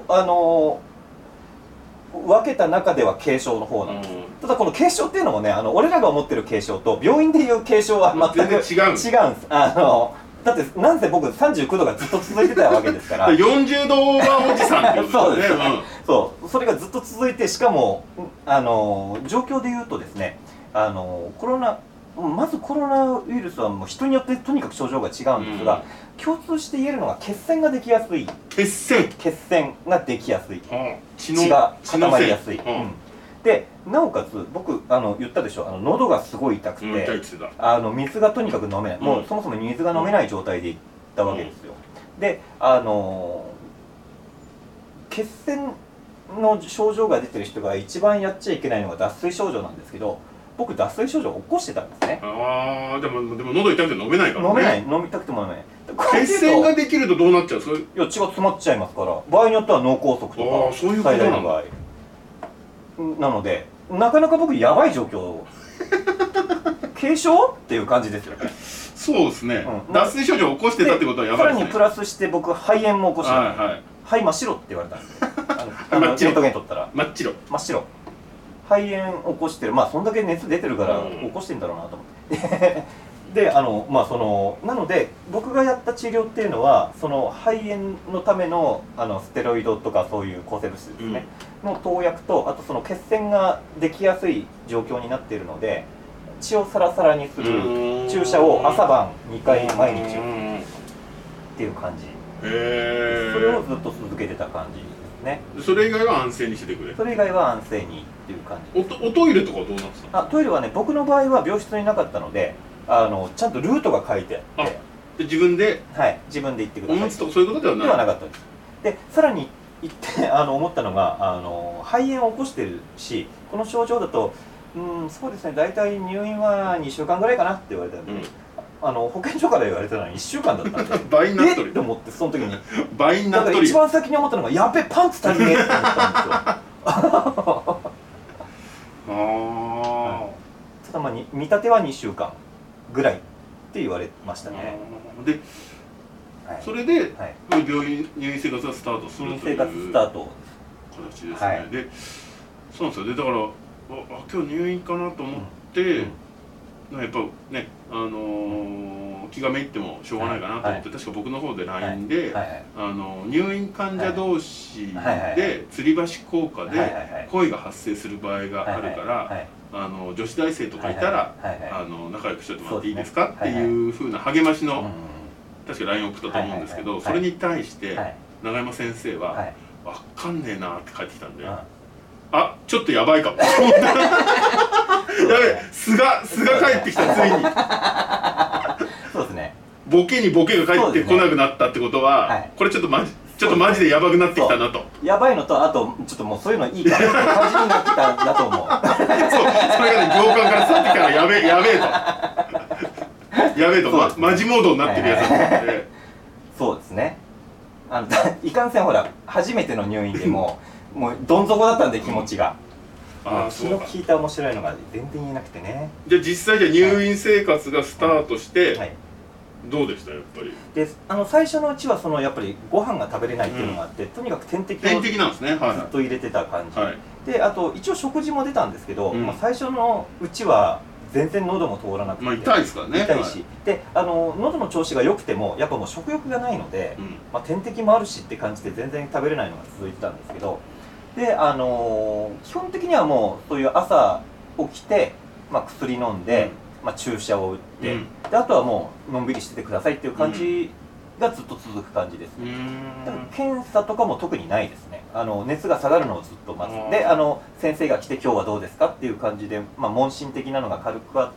分けた中では軽症の方なんです。ただこの軽症っていうのもね俺らが思ってる軽症と病院でいう軽症は全く違うんです。だってなんせ僕39度がずっと続いてたわけですから 40度はおじさんってことですね。 そうそれがずっと続いてしかも状況でいうとですねまずコロナウイルスはもう人によってとにかく症状が違うんですが共通して言えるのが血栓ができやすい。血栓ができやすい血が固まりやすい。でなおかつ僕言ったでしょ喉がすごい痛くて水がとにかく飲めないもうそもそも水が飲めない状態で行ったわけですよ。で血栓の症状が出てる人が一番やっちゃいけないのが脱水症状なんですけど僕脱水症状を起こしてたんですね。 でも喉痛くて飲めないからね。 飲みたくても飲めない。 血栓ができるとどうなっちゃう。 いや血が詰まっちゃいますから場合によっては脳梗塞とか最大の場合なのでなかなか僕やばい状況軽症っていう感じですよね。 そうですね、脱水症状を起こしてたってことはやばいですね。 さらにプラスして僕肺炎も起こしてた。肺真っ白って言われたんですレントゲン取ったら真っ白肺炎起こしてるそんだけ熱出てるから起こしてんだろうなと思ってでなので僕がやった治療っていうのはその肺炎のためのステロイドとかそういう抗生物質ですね、の投薬と、あとその血栓ができやすい状況になっているので血をサラサラにする注射を朝晩2回毎日っていう感じ。それをずっと続けてた感じですね。 それ以外は安静にしててくれ。 それ以外は安静にっていう感じ。 おトイレとかはどうなってたの？ トイレはね、僕の場合は病室になかったので、ちゃんとルートが書いてあって、 で自分で、 はい、自分で行ってください。 おむつとかそういうことではない？ ではなかったです。で、さらに言って思ったのが肺炎を起こしてるし、この症状だとそうですね、大体入院は2週間ぐらいかなって言われたんで、保健所から言われたのは1週間だったんで倍になっとるって思って、その時に倍になっとる。 だから一番先に思ったのが、やっべパンツ足りねえって思ったんですよ。ただ見立ては2週間ぐらいって言われましたね。 で、それで病院入院生活がスタートするという形ですね。で、そうなんですよ。で、だから今日入院かなと思って、やっぱね、気がめいってもしょうがないかなと思って、確か僕の方で LINE で入院患者同士で吊り橋効果で恋が発生する場合があるから、女子大生とかいたら仲良くしておいてもらっていいですかっていう風な励ましの確か LINE を送ったと思うんですけど、それに対して永山先生は「分かんねえな」って返ってきたんで、あ、ちょっとやばいかもと思ってやべえ、素が帰ってきた、ついに。 そうですね、 ボケにボケが返ってこなくなったってことは、これちょっとマジでやばくなってきたなと。 やばいのと、あとちょっともうそういうのいいかって感じになってたんだと思う。そう、それがね、行間から去ってきたらやべえとマジモードになってるやつだったんで。 そうですね、いかんせんほら初めての入院でもうどん底だったんで、気持ちが。気の利いた面白いのが全然言えなくてね。 じゃあ実際入院生活がスタートしてどうでした、やっぱり。 で、最初のうちはやっぱりご飯が食べれないっていうのがあって、とにかく点滴をずっと入れてた感じで、あと一応食事も出たんですけど、最初のうちは全然喉も通らなくて、 痛いですからね。 痛いし、で喉の調子が良くてもやっぱもう食欲がないので、点滴もあるしって感じで全然食べれないのが続いてたんですけど、で基本的にはもうそういう朝起きて、薬飲んで、注射を打って、であとはもうのんびりしててくださいっていう感じがずっと続く感じですね。でも検査とかも特にないですね。熱が下がるのをずっと待つ。で先生が来て今日はどうですかっていう感じで、問診的なのが軽くあって、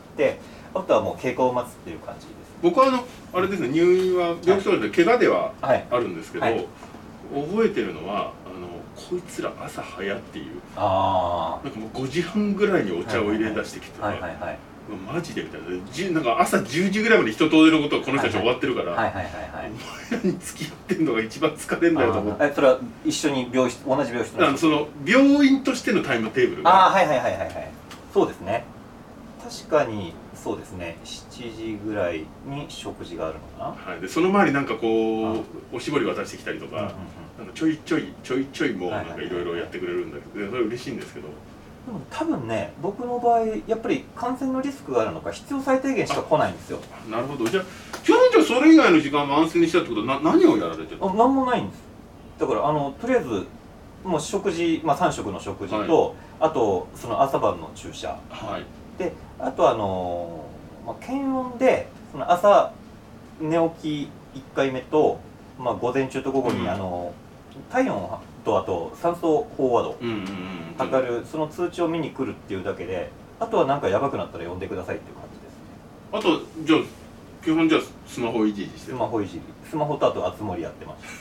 あとはもう経過を待つっていう感じです。 僕はあれですね、入院は病気とかで怪我ではあるんですけど、覚えてるのはこいつら朝早っていう、なんかもう5時半ぐらいにお茶を入れ出してきて、マジでみたいな、なんか朝10時ぐらいまで人と出ることはこの人たち終わってるから、お前らに付き合ってんのが一番疲れるんだよと思って。 それは一緒に同じ病室のその病院としてのタイムテーブルが、 そうですね、確かにそうですね、7時ぐらいに食事があるのかな。 でその前になんかこうおしぼり渡してきたりとか、ちょいちょいもうなんかいろいろやってくれるんだけど、それ嬉しいんですけど。 でも多分ね、僕の場合やっぱり感染のリスクがあるのか必要最低限しか来ないんですよ。 なるほど。じゃあ基本上それ以外の時間も安静にしたってことは何をやられてるの？ 何もないんです。だからとりあえずもう食事、3食の食事と、あとその朝晩の注射、であと検温でその朝寝起き1回目と、午前中と午後に体温とあと酸素飽和度測るその通知を見に来るっていうだけで、あとはなんかやばくなったら呼んでくださいっていう感じですね。 あとじゃあ基本じゃあスマホいじりしてる？ スマホとあとあつ森やってました。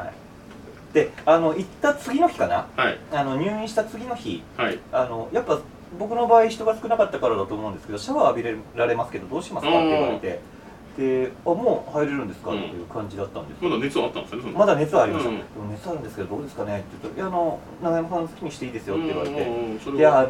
で行った次の日かな、入院した次の日、やっぱ僕の場合人が少なかったからだと思うんですけど、シャワー浴びられますけどどうしますかって言われて、でもう入れるんですかっていう感じだったんです。 まだ熱はあったんですよね？ まだ熱はありました。でも熱あるんですけどどうですかねって言ったら、いや永山さん好きにしていいですよって言われて、いや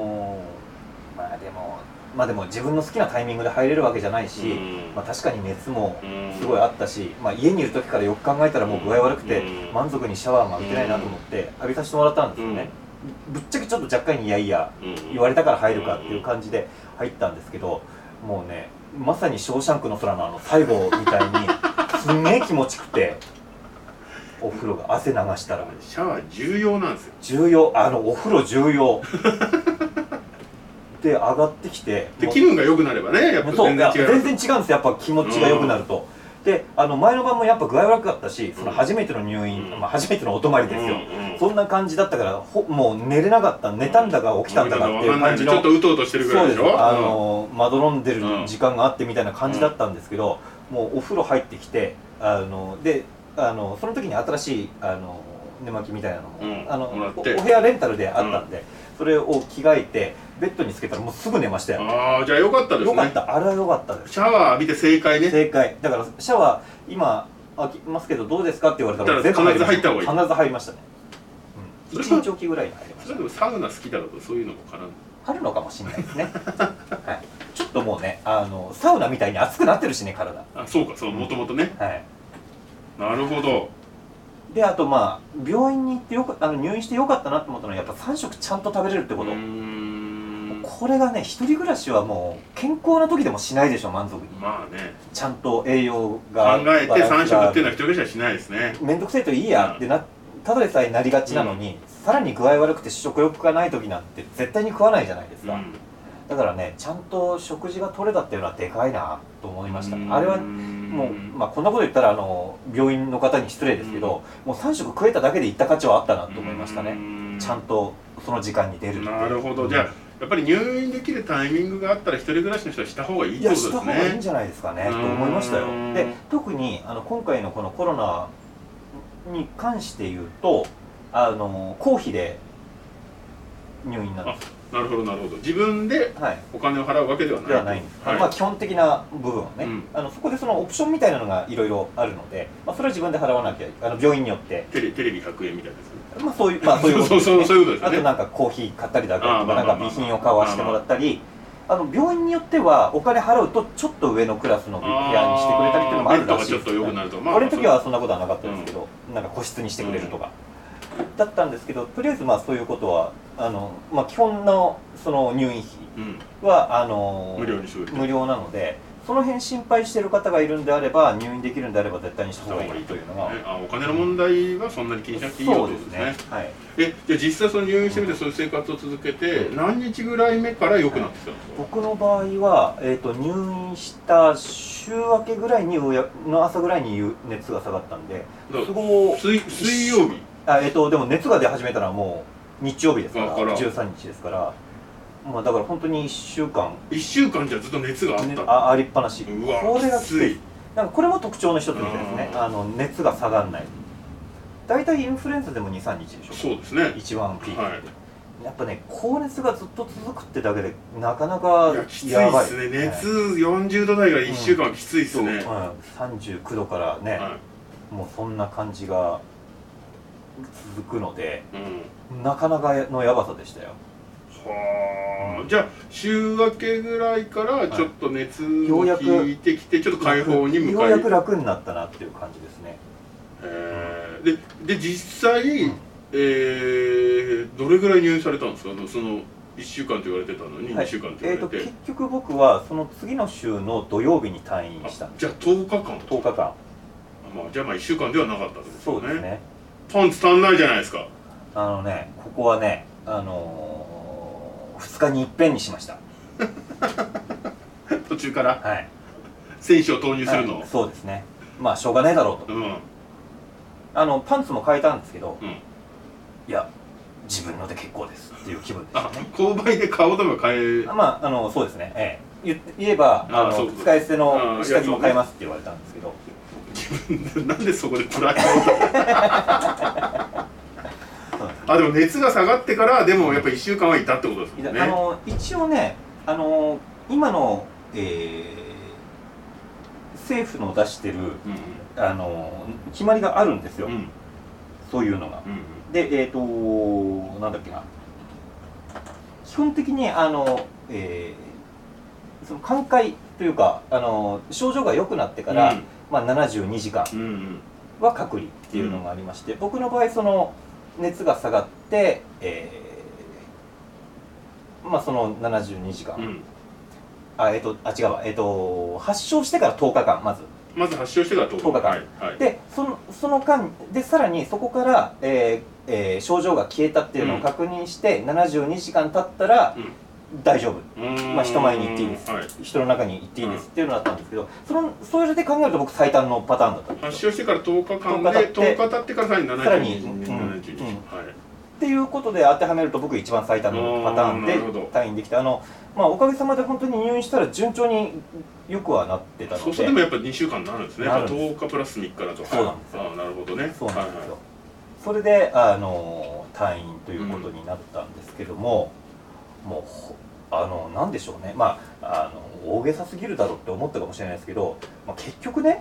でも自分の好きなタイミングで入れるわけじゃないし、確かに熱もすごいあったし、家にいる時からよく考えたらもう具合悪くて満足にシャワーも浴びてないなと思って浴びさせてもらったんですよね。ぶっちゃけちょっと若干いやいや言われたから入るかっていう感じで入ったんですけど、 もうねまさに「ショーシャンクの空」の最後みたいにすんげえ気持ちくてお風呂が汗流したらシャワー重要なんですよ。 重要、お風呂重要で上がってきてで気分が良くなればねやっぱ全然違う。 全然違うんですよやっぱ気持ちが良くなると。で前の晩もやっぱ具合悪かったし、その初めての入院、初めてのお泊まりですよ、そんな感じだったからもう寝れなかった、寝たんだか起きたんだかっていう感じの、 ちょっとうとうとしてるぐらいでしょ。 そうです、まどろんでる時間があってみたいな感じだったんですけど、もうお風呂入ってきてでその時に新しい寝巻きみたいなのも、お部屋レンタルであったんで、それを着替えてベッドにつけたらもうすぐ寝ましたよ。 ああ、じゃあよかったですね。 よかった、あれはよかったです。 シャワー浴びて正解ね。 正解。だからシャワー今開きますけどどうですかって言われたら必ず入った方がいい。 必ず入りましたね。1日おきぐらいに入りました。 それでもサウナ好きだとそういうのも絡む。 あるのかもしれないですね。はい。ちょっともうねサウナみたいに熱くなってるしね体。 あ、そうか、そうもともとね。 はい。 なるほど。 であと病院に行って入院してよかったなと思ったのはやっぱ3食ちゃんと食べれるってこと。これがね一人暮らしはもう健康な時でもしないでしょ満足に。 まあね。 ちゃんと栄養が考えて3食っていうのは一人暮らしはしないですね。 面倒くせえといいやってただでさえなりがちなのに、さらに具合悪くて食欲がない時なんて絶対に食わないじゃないですか。だからねちゃんと食事が取れたっていうのはでかいなと思いました。あれはもう、こんなこと言ったら病院の方に失礼ですけど、もう3食食えただけで行った価値はあったなと思いましたね。ちゃんとその時間に出るって。 なるほど。じゃあやっぱり入院できるタイミングがあったら一人暮らしの人はした方がいいってことですね。 した方がいいんじゃないですかねと思いましたよ。で特に今回のこのコロナに関して言うと公費で入院なんです。 なるほどなるほど。自分でお金を払うわけではない。 ではないんです。基本的な部分はね、そこでそのオプションみたいなのがいろいろあるので、それは自分で払わなきゃ病院によってテレビ100円みたいなですね。 そういうことですね。 そういうことですね。 あとなんかコーヒー買ったりだとかなんか備品を買わしてもらったり、病院によってはお金払うとちょっと上のクラスの部屋にしてくれたりっていうのもあるらしいです。俺の時はそんなことはなかったですけど、なんか個室にしてくれるとかだったんですけど、とりあえずそういうことは基本のその入院費は無料なので、その辺心配している方がいるんであれば、入院できるんであれば絶対にした方がいいというのが、 お金の問題はそんなに気にしなくていいよということですね。はい。じゃあ実際その入院してみてそういう生活を続けて何日ぐらい目から良くなってきたんですか？ 僕の場合は入院した週明けぐらいにの朝ぐらいに熱が下がったんで、 水曜日。 でも熱が出始めたのはもう日曜日ですから13日ですから、だから本当に1週間じゃずっと熱があった。 ありっぱなし。これがきつい。なんかこれも特徴の一つみたいですね。熱が下がらない。大体インフルエンザでも2、3日でしょ。 そうですね。 一番ピークって。やっぱね高熱がずっと続くってだけでなかなかやばいですね。熱40度台が1週間はきついですね。 39度からね、もうそんな感じが続くので、なかなかのやばさでしたよ。 はあ、じゃあ週明けぐらいからちょっと熱も引いてきてちょっと解放に向かい、 ようやく楽になったなっていう感じですね。 で実際、どれぐらい入院されたんですか？その1週間と言われてたのに2週間と言われて、 結局僕はその次の週の土曜日に退院した。 じゃあ10日間 10日間。 じゃあ1週間ではなかったってことですね。 そうですね。 パンツ足んないじゃないですか。 ここはね2日にいっぺんにしました。 途中からはい選手を投入するの、 そうですね。しょうがないだろうと、パンツも変えたんですけど、いや自分ので結構ですっていう気分でしたね。 購買で買おうとも変えそうですね。言えば使い捨ての下着も買えますって言われたんですけど、 なんでそこでプライドでも熱が下がってからでもやっぱ1週間はいたってことですもんね。 一応ね今の、政府の出してる、決まりがあるんですよ、そういうのが。でなんだっけな、基本的にその寛解というか症状が良くなってから、72時間は隔離っていうのがありまして、僕の場合その熱が下がって、その72時間違うわ、発症してから10日間まず発症してから10日間、はいはい、 でその間でさらにそこから、症状が消えたっていうのを確認して、72時間経ったら、大丈夫、人前に行っていいです、はい、人の中に行っていいですっていうのだったんですけど、それで考えると僕最短のパターンだったんですよ。 発症してから10日間で10日経ってからさらに72日、 っていうことで当てはめると僕一番最短のパターンで退院できた。おかげさまで本当に入院したら順調によくはなってたので。 そうするとでもやっぱ2週間になるんですね。やっぱ10日プラス3日だと。 そうなんですよ。 なるほどね。 そうなんですよ。それで退院ということになったんですけども、もうなんでしょうね、大げさすぎるだろうって思ったかもしれないですけど、結局ね、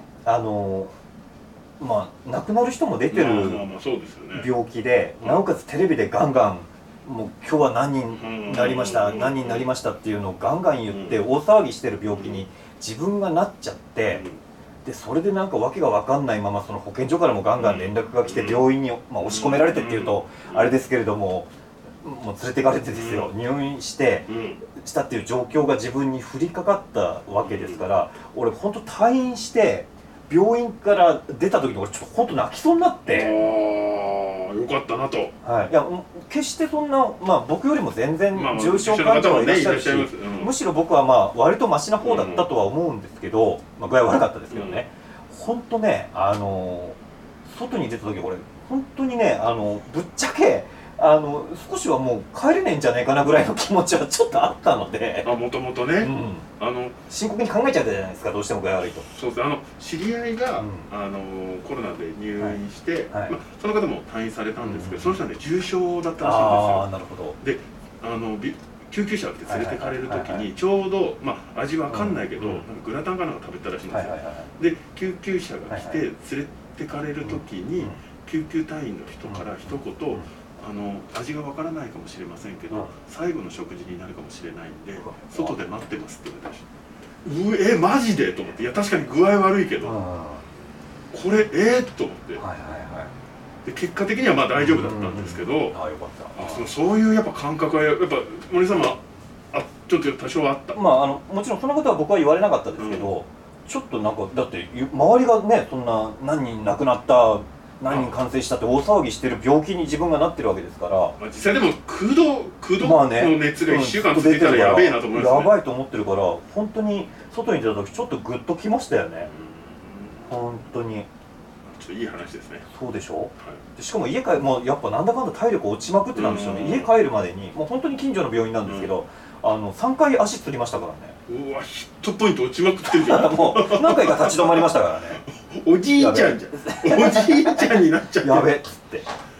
亡くなる人も出てる病気で、なおかつテレビでガンガンもう今日は何人になりました何人になりましたっていうのをガンガン言って大騒ぎしてる病気に自分がなっちゃって、でそれでなんか訳が分かんないままその保健所からもガンガン連絡が来て病院に押し込められてっていうとあれですけれども、もう連れてかれてですよ、入院したっていう状況が自分に降りかかったわけですから、俺本当退院して病院から出た時に俺ちょっと本当泣きそうになって。 よかったなと。 はい、いや決してそんな、僕よりも全然重症患者はいらっしゃるし、むしろ僕は割とマシな方だったとは思うんですけど、具合悪かったですけどね、本当ね、外に出た時俺本当にね、ぶっちゃけ少しはもう帰れねえんじゃねえかなぐらいの気持ちはちょっとあったので、 もともとね、 深刻に考えちゃったじゃないですか、どうしても具合悪いと。 そうです。知り合いが、コロナで入院して、その方も退院されたんですけど、その人はね重症だったらしいんですよ。なるほど。で救急車で連れてかれる時にちょうど味わかんないけどグラタンかなんか食べたらしいんですよ。で救急車が来て連れてかれる時に救急隊員の人から一言、味がわからないかもしれませんけど、最後の食事になるかもしれないんで外で待ってますって言われたらしい。マジでと思って、いや確かに具合悪いけどこれと思って、で結果的には大丈夫だったんですけど、そういうやっぱ感覚はやっぱ森様ちょっと多少あった。 もちろんそのことは僕は言われなかったですけど、ちょっとなんかだって周りがね、そんな何人亡くなった何人感染したって大騒ぎしてる病気に自分がなってるわけですから、 実際でも9度の熱が1週間続いたらやべえなと思いますね。 やばいと思ってるから、本当に外に出た時ちょっとグッときましたよね。本当にちょっといい話ですね。 そうでしょ、でしかももうやっぱなんだかんだ体力落ちまくってたんですよね。家帰るまでにもう本当に近所の病院なんですけど、3回足つりましたからね。 うわ、ヒットポイント落ちまくってるじゃん。 もう何回か立ち止まりましたからね。 おじいちゃんじゃん。おじいちゃんになっちゃって。 やべっつって。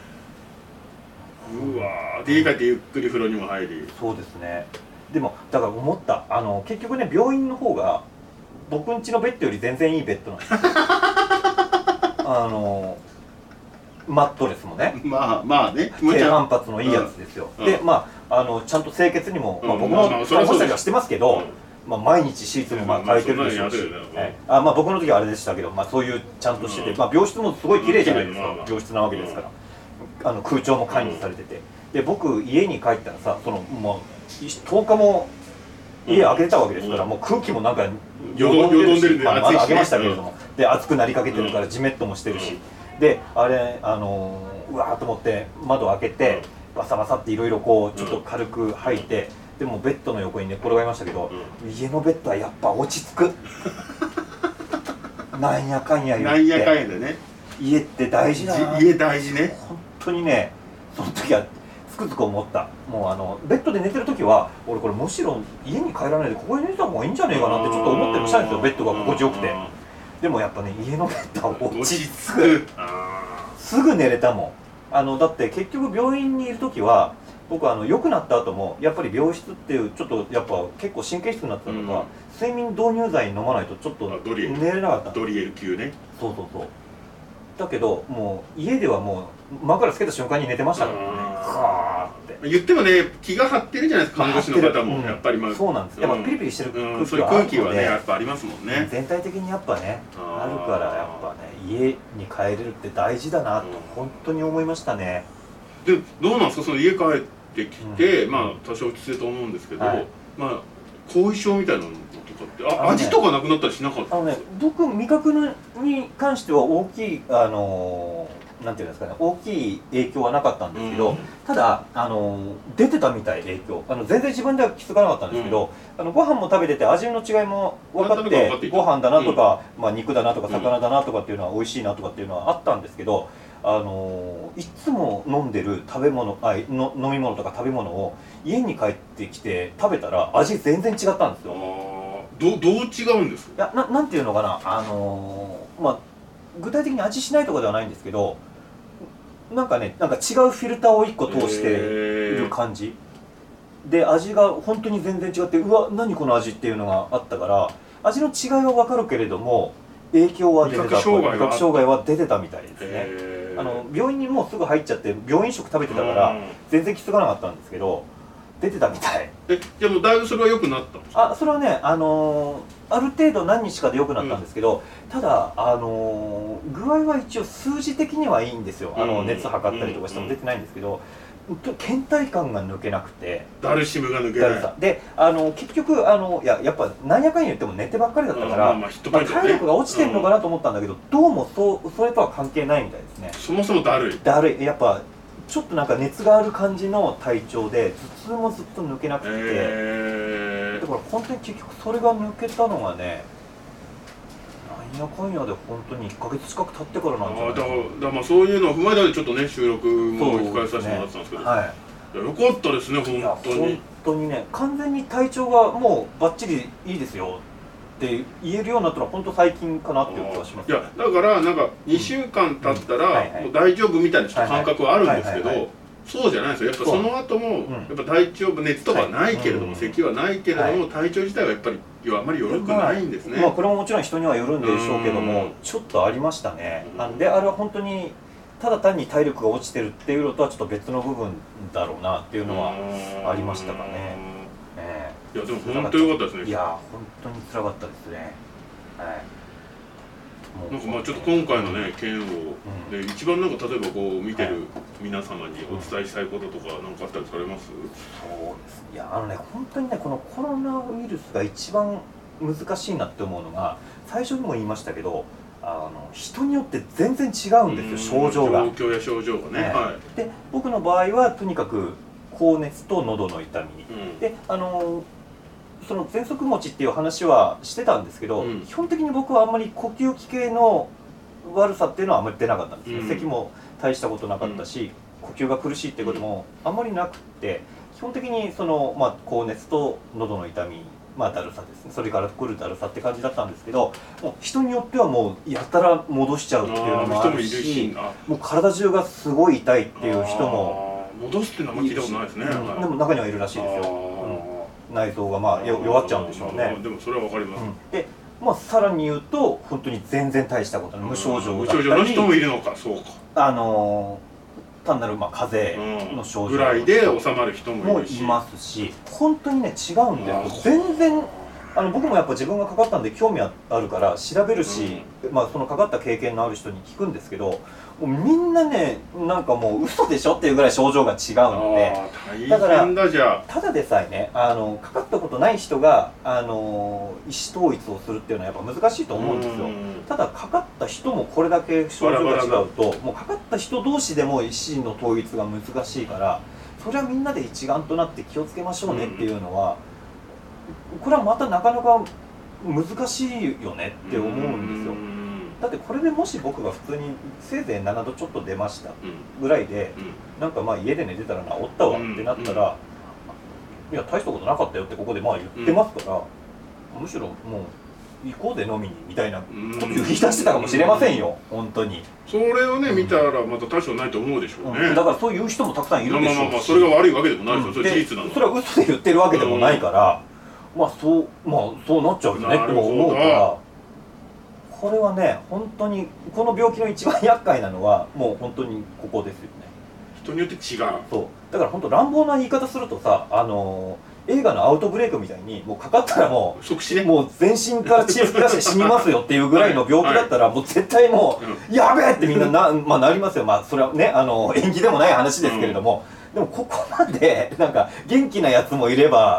うわー、で家帰ってゆっくり風呂にも入り。 そうですね。でもだから思った、結局ね、病院の方が僕ん家のベッドより全然いいベッドなんですよ。マットレスもね、低反発のいいやつですよ。でちゃんと清潔にも僕も干したりはしてますけど、毎日シーツも変えてるでしょうし、僕の時はあれでしたけど、そういうちゃんとしてて、病室もすごい綺麗じゃないですか。病室なわけですから、空調も管理されてて、で僕家に帰ったらさ、もう10日も家開けてたわけですから、もう空気もなんかよどんでるし、まだ開けましたけれども、で暑くなりかけてるからジメッともしてるし、であれうわーと思って窓開けてバサバサっていろいろこうちょっと軽く吐いて、でもベッドの横に寝転がりましたけど、家のベッドはやっぱ落ち着く。なんやかんや言って、なんやかんやでね、家って大事だな。 家大事ね。 本当にね、その時はつくづく思った。もうベッドで寝てる時は俺これむしろ家に帰らないでここに寝た方がいいんじゃねえかなってちょっと思ってもしたんですよ。ベッドが心地よくて。でもやっぱね、家のベッドは落ち着く。すぐ寝れたもん。だって結局病院にいる時は僕良くなった後もやっぱり病室っていうちょっとやっぱ結構神経質になってたのか、睡眠導入剤飲まないとちょっと寝れなかった。 ドリエル級ね。 そうだけどもう家ではもう枕つけた瞬間に寝てましたからね。はーって言ってもね、気が張ってるじゃないですか、看護師の方も。やっぱりそうなんです。やっぱピリピリしてるそういう空気はねやっぱありますもんね。 全体的にやっぱねあるから、やっぱね家に帰れるって大事だなと本当に思いましたね。 でどうなんですか、その家帰ってきて多少落ち着いたと思うんですけど、 後遺症みたいなのとかって味とかなくなったりしなかったんですか？ 僕味覚に関しては大きいなんていうんですかね、大きい影響はなかったんですけど、ただ出てたみたい影響全然自分では気づかなかったんですけど、ご飯も食べてて味の違いも分かってご飯だなとか、肉だなとか魚だなとかっていうのは美味しいなとかっていうのはあったんですけど、いつも飲んでる食べ物飲み物とか食べ物を家に帰ってきて食べたら味全然違ったんですよ。 どう違うんですか？ いやなんていうのかな、具体的に味しないとかではないんですけど、なんか違うフィルターを1個通している感じで、味が本当に全然違って、うわ何この味っていうのがあったから、味の違いは分かるけれども影響は出てた、味覚障害は出てたみたいですね。病院にもうすぐ入っちゃって病院食食べてたから全然気づかなかったんですけど、出てたみたい。 じゃあもうだいぶそれは良くなったんですか？ それはね、ある程度何日かで良くなったんですけど、ただ具合は一応数字的にはいいんですよ。熱測ったりとかしても出てないんですけど、倦怠感が抜けなくて、 ダルシムが抜けないで、結局やっぱなんやかんや言っても寝てばっかりだったから、体力が落ちてるのかなと思ったんだけど、どうもそれとは関係ないみたいですね。 そもそもだるい、 やっぱちょっとなんか熱がある感じの体調で頭痛もずっと抜けなくて、だから本当に結局それが抜けたのがね、なんやかんやで本当に1ヶ月近く経ってからなんじゃないかな。 だそういうのを踏まえたでちょっとね収録も控えさせてもらってたんですけど、 はい、 よかったですね本当に。 本当にね、完全に体調がもうバッチリいいですよって言えるようになったのは本当最近かなっていう気がします。 いやだからなんか2週間経ったらもう大丈夫みたいな感覚はあるんですけど、そうじゃないですよ。やっぱその後もやっぱ体調熱とかはないけれども、咳はないけれども体調自体はやっぱりあまりよろくないんですね。 これももちろん人にはよるんでしょうけども、ちょっとありましたね。であれは本当にただ単に体力が落ちてるっていうのとはちょっと別の部分だろうなっていうのはありましたかね。 いやでも本当良かったですね。 いや本当に辛かったですね。 なんかちょっと今回のね件をで一番なんか例えばこう見てる皆様にお伝えしたいこととか何かあったりされます？ そうです。いや本当にねこのコロナウイルスが一番難しいなって思うのが、最初にも言いましたけど人によって全然違うんですよ、症状が。 状況や症状がね。 で僕の場合はとにかく高熱と喉の痛み、でその喘息持ちっていう話はしてたんですけど、基本的に僕はあんまり呼吸器系の悪さっていうのはあんまり出なかったんですね。咳も大したことなかったし、呼吸が苦しいっていうこともあんまりなくて、基本的にその、高熱と喉の痛み、だるさですね、それから来るだるさって感じだったんですけど、もう人によってはもうやたら戻しちゃうっていうのもあるし、もう体中がすごい痛いっていう人も戻すっていうのは聞いたことないですね。でも中にはいるらしいですよ。内臓が弱っちゃうんでしょうね。 でもそれはわかります。 でさらに言うと本当に全然大したことない無症状だったり、 の人もいるのか。そうか。 単なる風邪の症状ぐらいで収まる人もいますし、本当にね違うんだよ。全然僕もやっぱ自分がかかったんで興味あるから調べるし、そのかかった経験のある人に聞くんですけど、もうみんなねなんかもう嘘でしょっていうぐらい症状が違うので、だからただでさえねかかったことない人が意思統一をするっていうのはやっぱ難しいと思うんですよ。ただかかった人もこれだけ症状が違うと、もうかかった人同士でも意思の統一が難しいから、それはみんなで一丸となって気をつけましょうねっていうのは、これはまたなかなか難しいよねって思うんですよ。だってこれでもし僕が普通にせいぜい7度ちょっと出ましたぐらいで、なんか家で寝てたら治ったわってなったら、いや大したことなかったよってここで言ってますから、むしろもう行こうで飲みにみたいなこと言い出してたかもしれませんよ、本当に。 それをね見たらまた大したないと思うでしょうね。 だからそういう人もたくさんいるでしょうし、 それが悪いわけでもないですよ。それ事実なの。 それは嘘で言ってるわけでもないから、そうなっちゃうよねって思うから。これはね本当にこの病気の一番厄介なのはもう本当にここですよね。 人によって違う。 そうだから本当乱暴な言い方するとさ、映画のアウトブレイクみたいにもうかかったらもう即死ね、 もう全身から血を吹き出して死にますよっていうぐらいの病気だったらもう絶対もうやべえってみんななりますよ。それはね演技でもない話ですけれども、でもここまでなんか元気なやつもいれば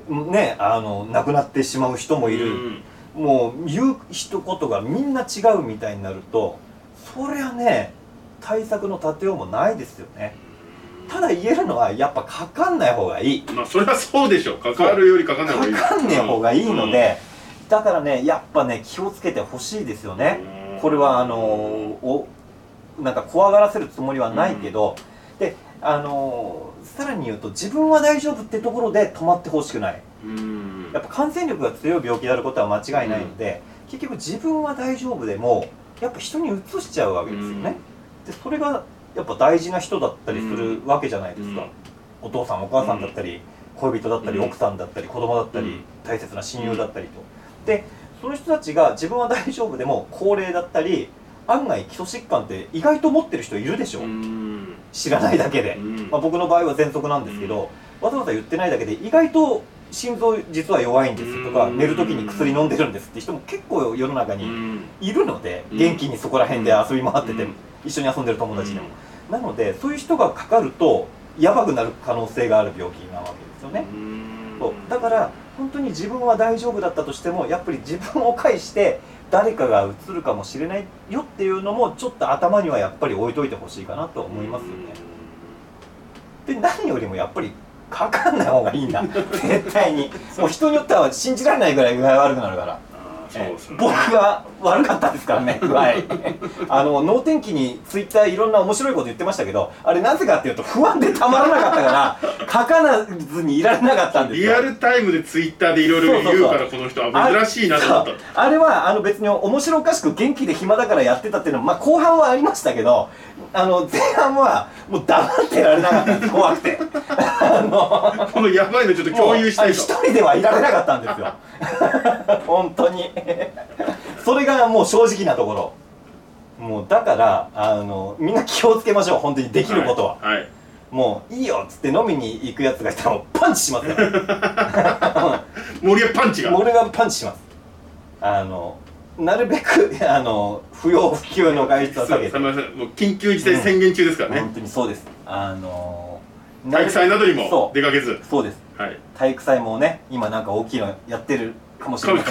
ね亡くなってしまう人もいる、もう言う一言がみんな違うみたいになると、そりゃね対策の立てようもないですよね。ただ言えるのはやっぱかかんない方がいい。 まあそれはそうでしょう。かかるよりかかんない方がいい。 かかんない方がいいので、だからねやっぱね気をつけてほしいですよね。これはなんか怖がらせるつもりはないけど、でさらに言うと自分は大丈夫ってところで止まってほしくない。やっぱ感染力が強い病気であることは間違いないので、結局自分は大丈夫でもやっぱ人にうつしちゃうわけですよね。でそれがやっぱ大事な人だったりするわけじゃないですか。お父さんお母さんだったり恋人だったり奥さんだったり子供だったり大切な親友だったりと。でその人たちが自分は大丈夫でも高齢だったり案外基礎疾患って意外と持ってる人いるでしょ。知らないだけで、僕の場合は喘息なんですけど、わざわざ言ってないだけで意外と心臓実は弱いんですとか、寝る時に薬飲んでるんですって人も結構世の中にいるので、元気にそこら辺で遊び回ってて一緒に遊んでる友達でも、なのでそういう人がかかるとやばくなる可能性がある病気なわけですよね。だから本当に自分は大丈夫だったとしてもやっぱり自分を介して誰かがうつるかもしれないよっていうのもちょっと頭にはやっぱり置いといてほしいかなと思いますよね。で何よりもやっぱりかかんない方がいいんだ絶対に。もう人によっては信じられないぐらい具合悪くなるから。僕は悪かったですからね、具合能天気にツイッターいろんな面白いこと言ってましたけど、あれなぜかっていうと不安でたまらなかったから書かずにいられなかったんですよ。 リアルタイムでツイッターでいろいろ言うからこの人は珍しいなと思った。 あれは別に面白おかしく元気で暇だからやってたっていうのは、まあ後半はありましたけど、前半はもう黙ってられなかったんです、怖くてこのやばいのちょっと共有したいと。 一人ではいられなかったんですよ本当にそれがもう正直なところ。もうだからみんな気をつけましょう、本当にできることは。もういいよっつって飲みに行くやつがいたらパンチしますよ森がパンチがします。なるべく不要不急の外出は避けて。 もう緊急事態宣言中ですからね。 本当にそうです。 体育祭などにも出かけず。 そうです。体育祭もね今なんか大きいのやってるかもしれない。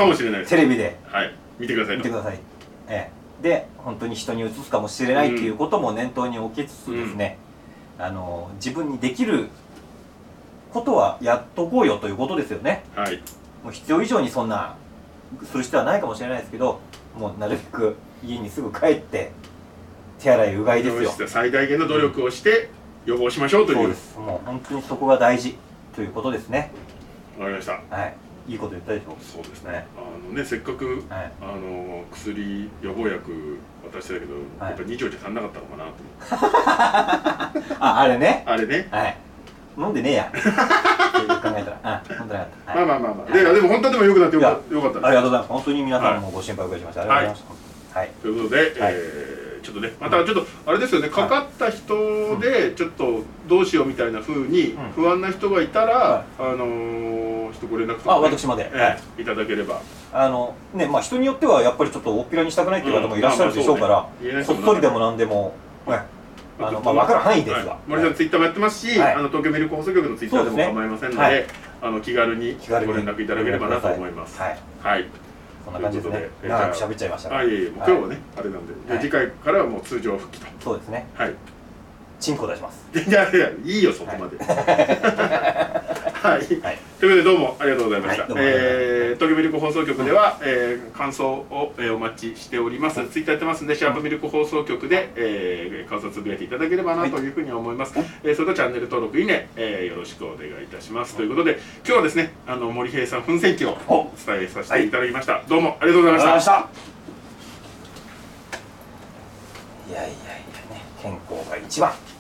テレビで見てください。 見てください。で本当に人にうつすかもしれないっていうことも念頭に置きつつですね、自分にできることはやっとこうよということですよね。もう必要以上にそんなする必要はないかもしれないですけど、もうなるべく家にすぐ帰って手洗いうがいですよ。 最大限の努力をして予防しましょうという。 そうです。もう本当にそこが大事ということですね。 わかりました。 いいこと言ったでしょ。 そうですね。せっかく薬予防薬渡してたけど、やっぱ2錠じゃ足んなかったのかなと思って。 あれね。飲んでねえや。そう考えたら、飲んでなかった。 まあ。でも本当でも良くなってよかったです。 ありがとうございます。本当に皆さんもご心配おかけしました。ありがとうございました。 ということで、ちょっとね、またちょっとあれですよね、かかった人でちょっとどうしようみたいな風に不安な人がいたら、ご連絡とか私までいただければ。 人によってはやっぱりちょっとおっぴらにしたくないっていう方もいらっしゃるでしょうから、そっそりでもなんでも分かる範囲ですが、 森さんツイッターもやってますし、東京ミルク放送局のツイッターでも構いませんので、気軽にご連絡いただければなと思います。 そんな感じですね。長く喋っちゃいましたが。 今日はね、あれなんで、次回からはもう通常復帰と。 そうですね。チンコ出します。 いや、いいよ、そこまで。ということで、どうもありがとうございました。東京ミルク放送局では、感想をお待ちしております。ツイッターやってますんで、シャープミルク放送局で、感想をつぶやいていただければなというふうに思います。それとチャンネル登録、いいね、よろしくお願いいたします。ということで、今日はですね、森平さん奮戦記をお伝えさせていただきました。どうもありがとうございました。 いやいやいやね、健康が一番。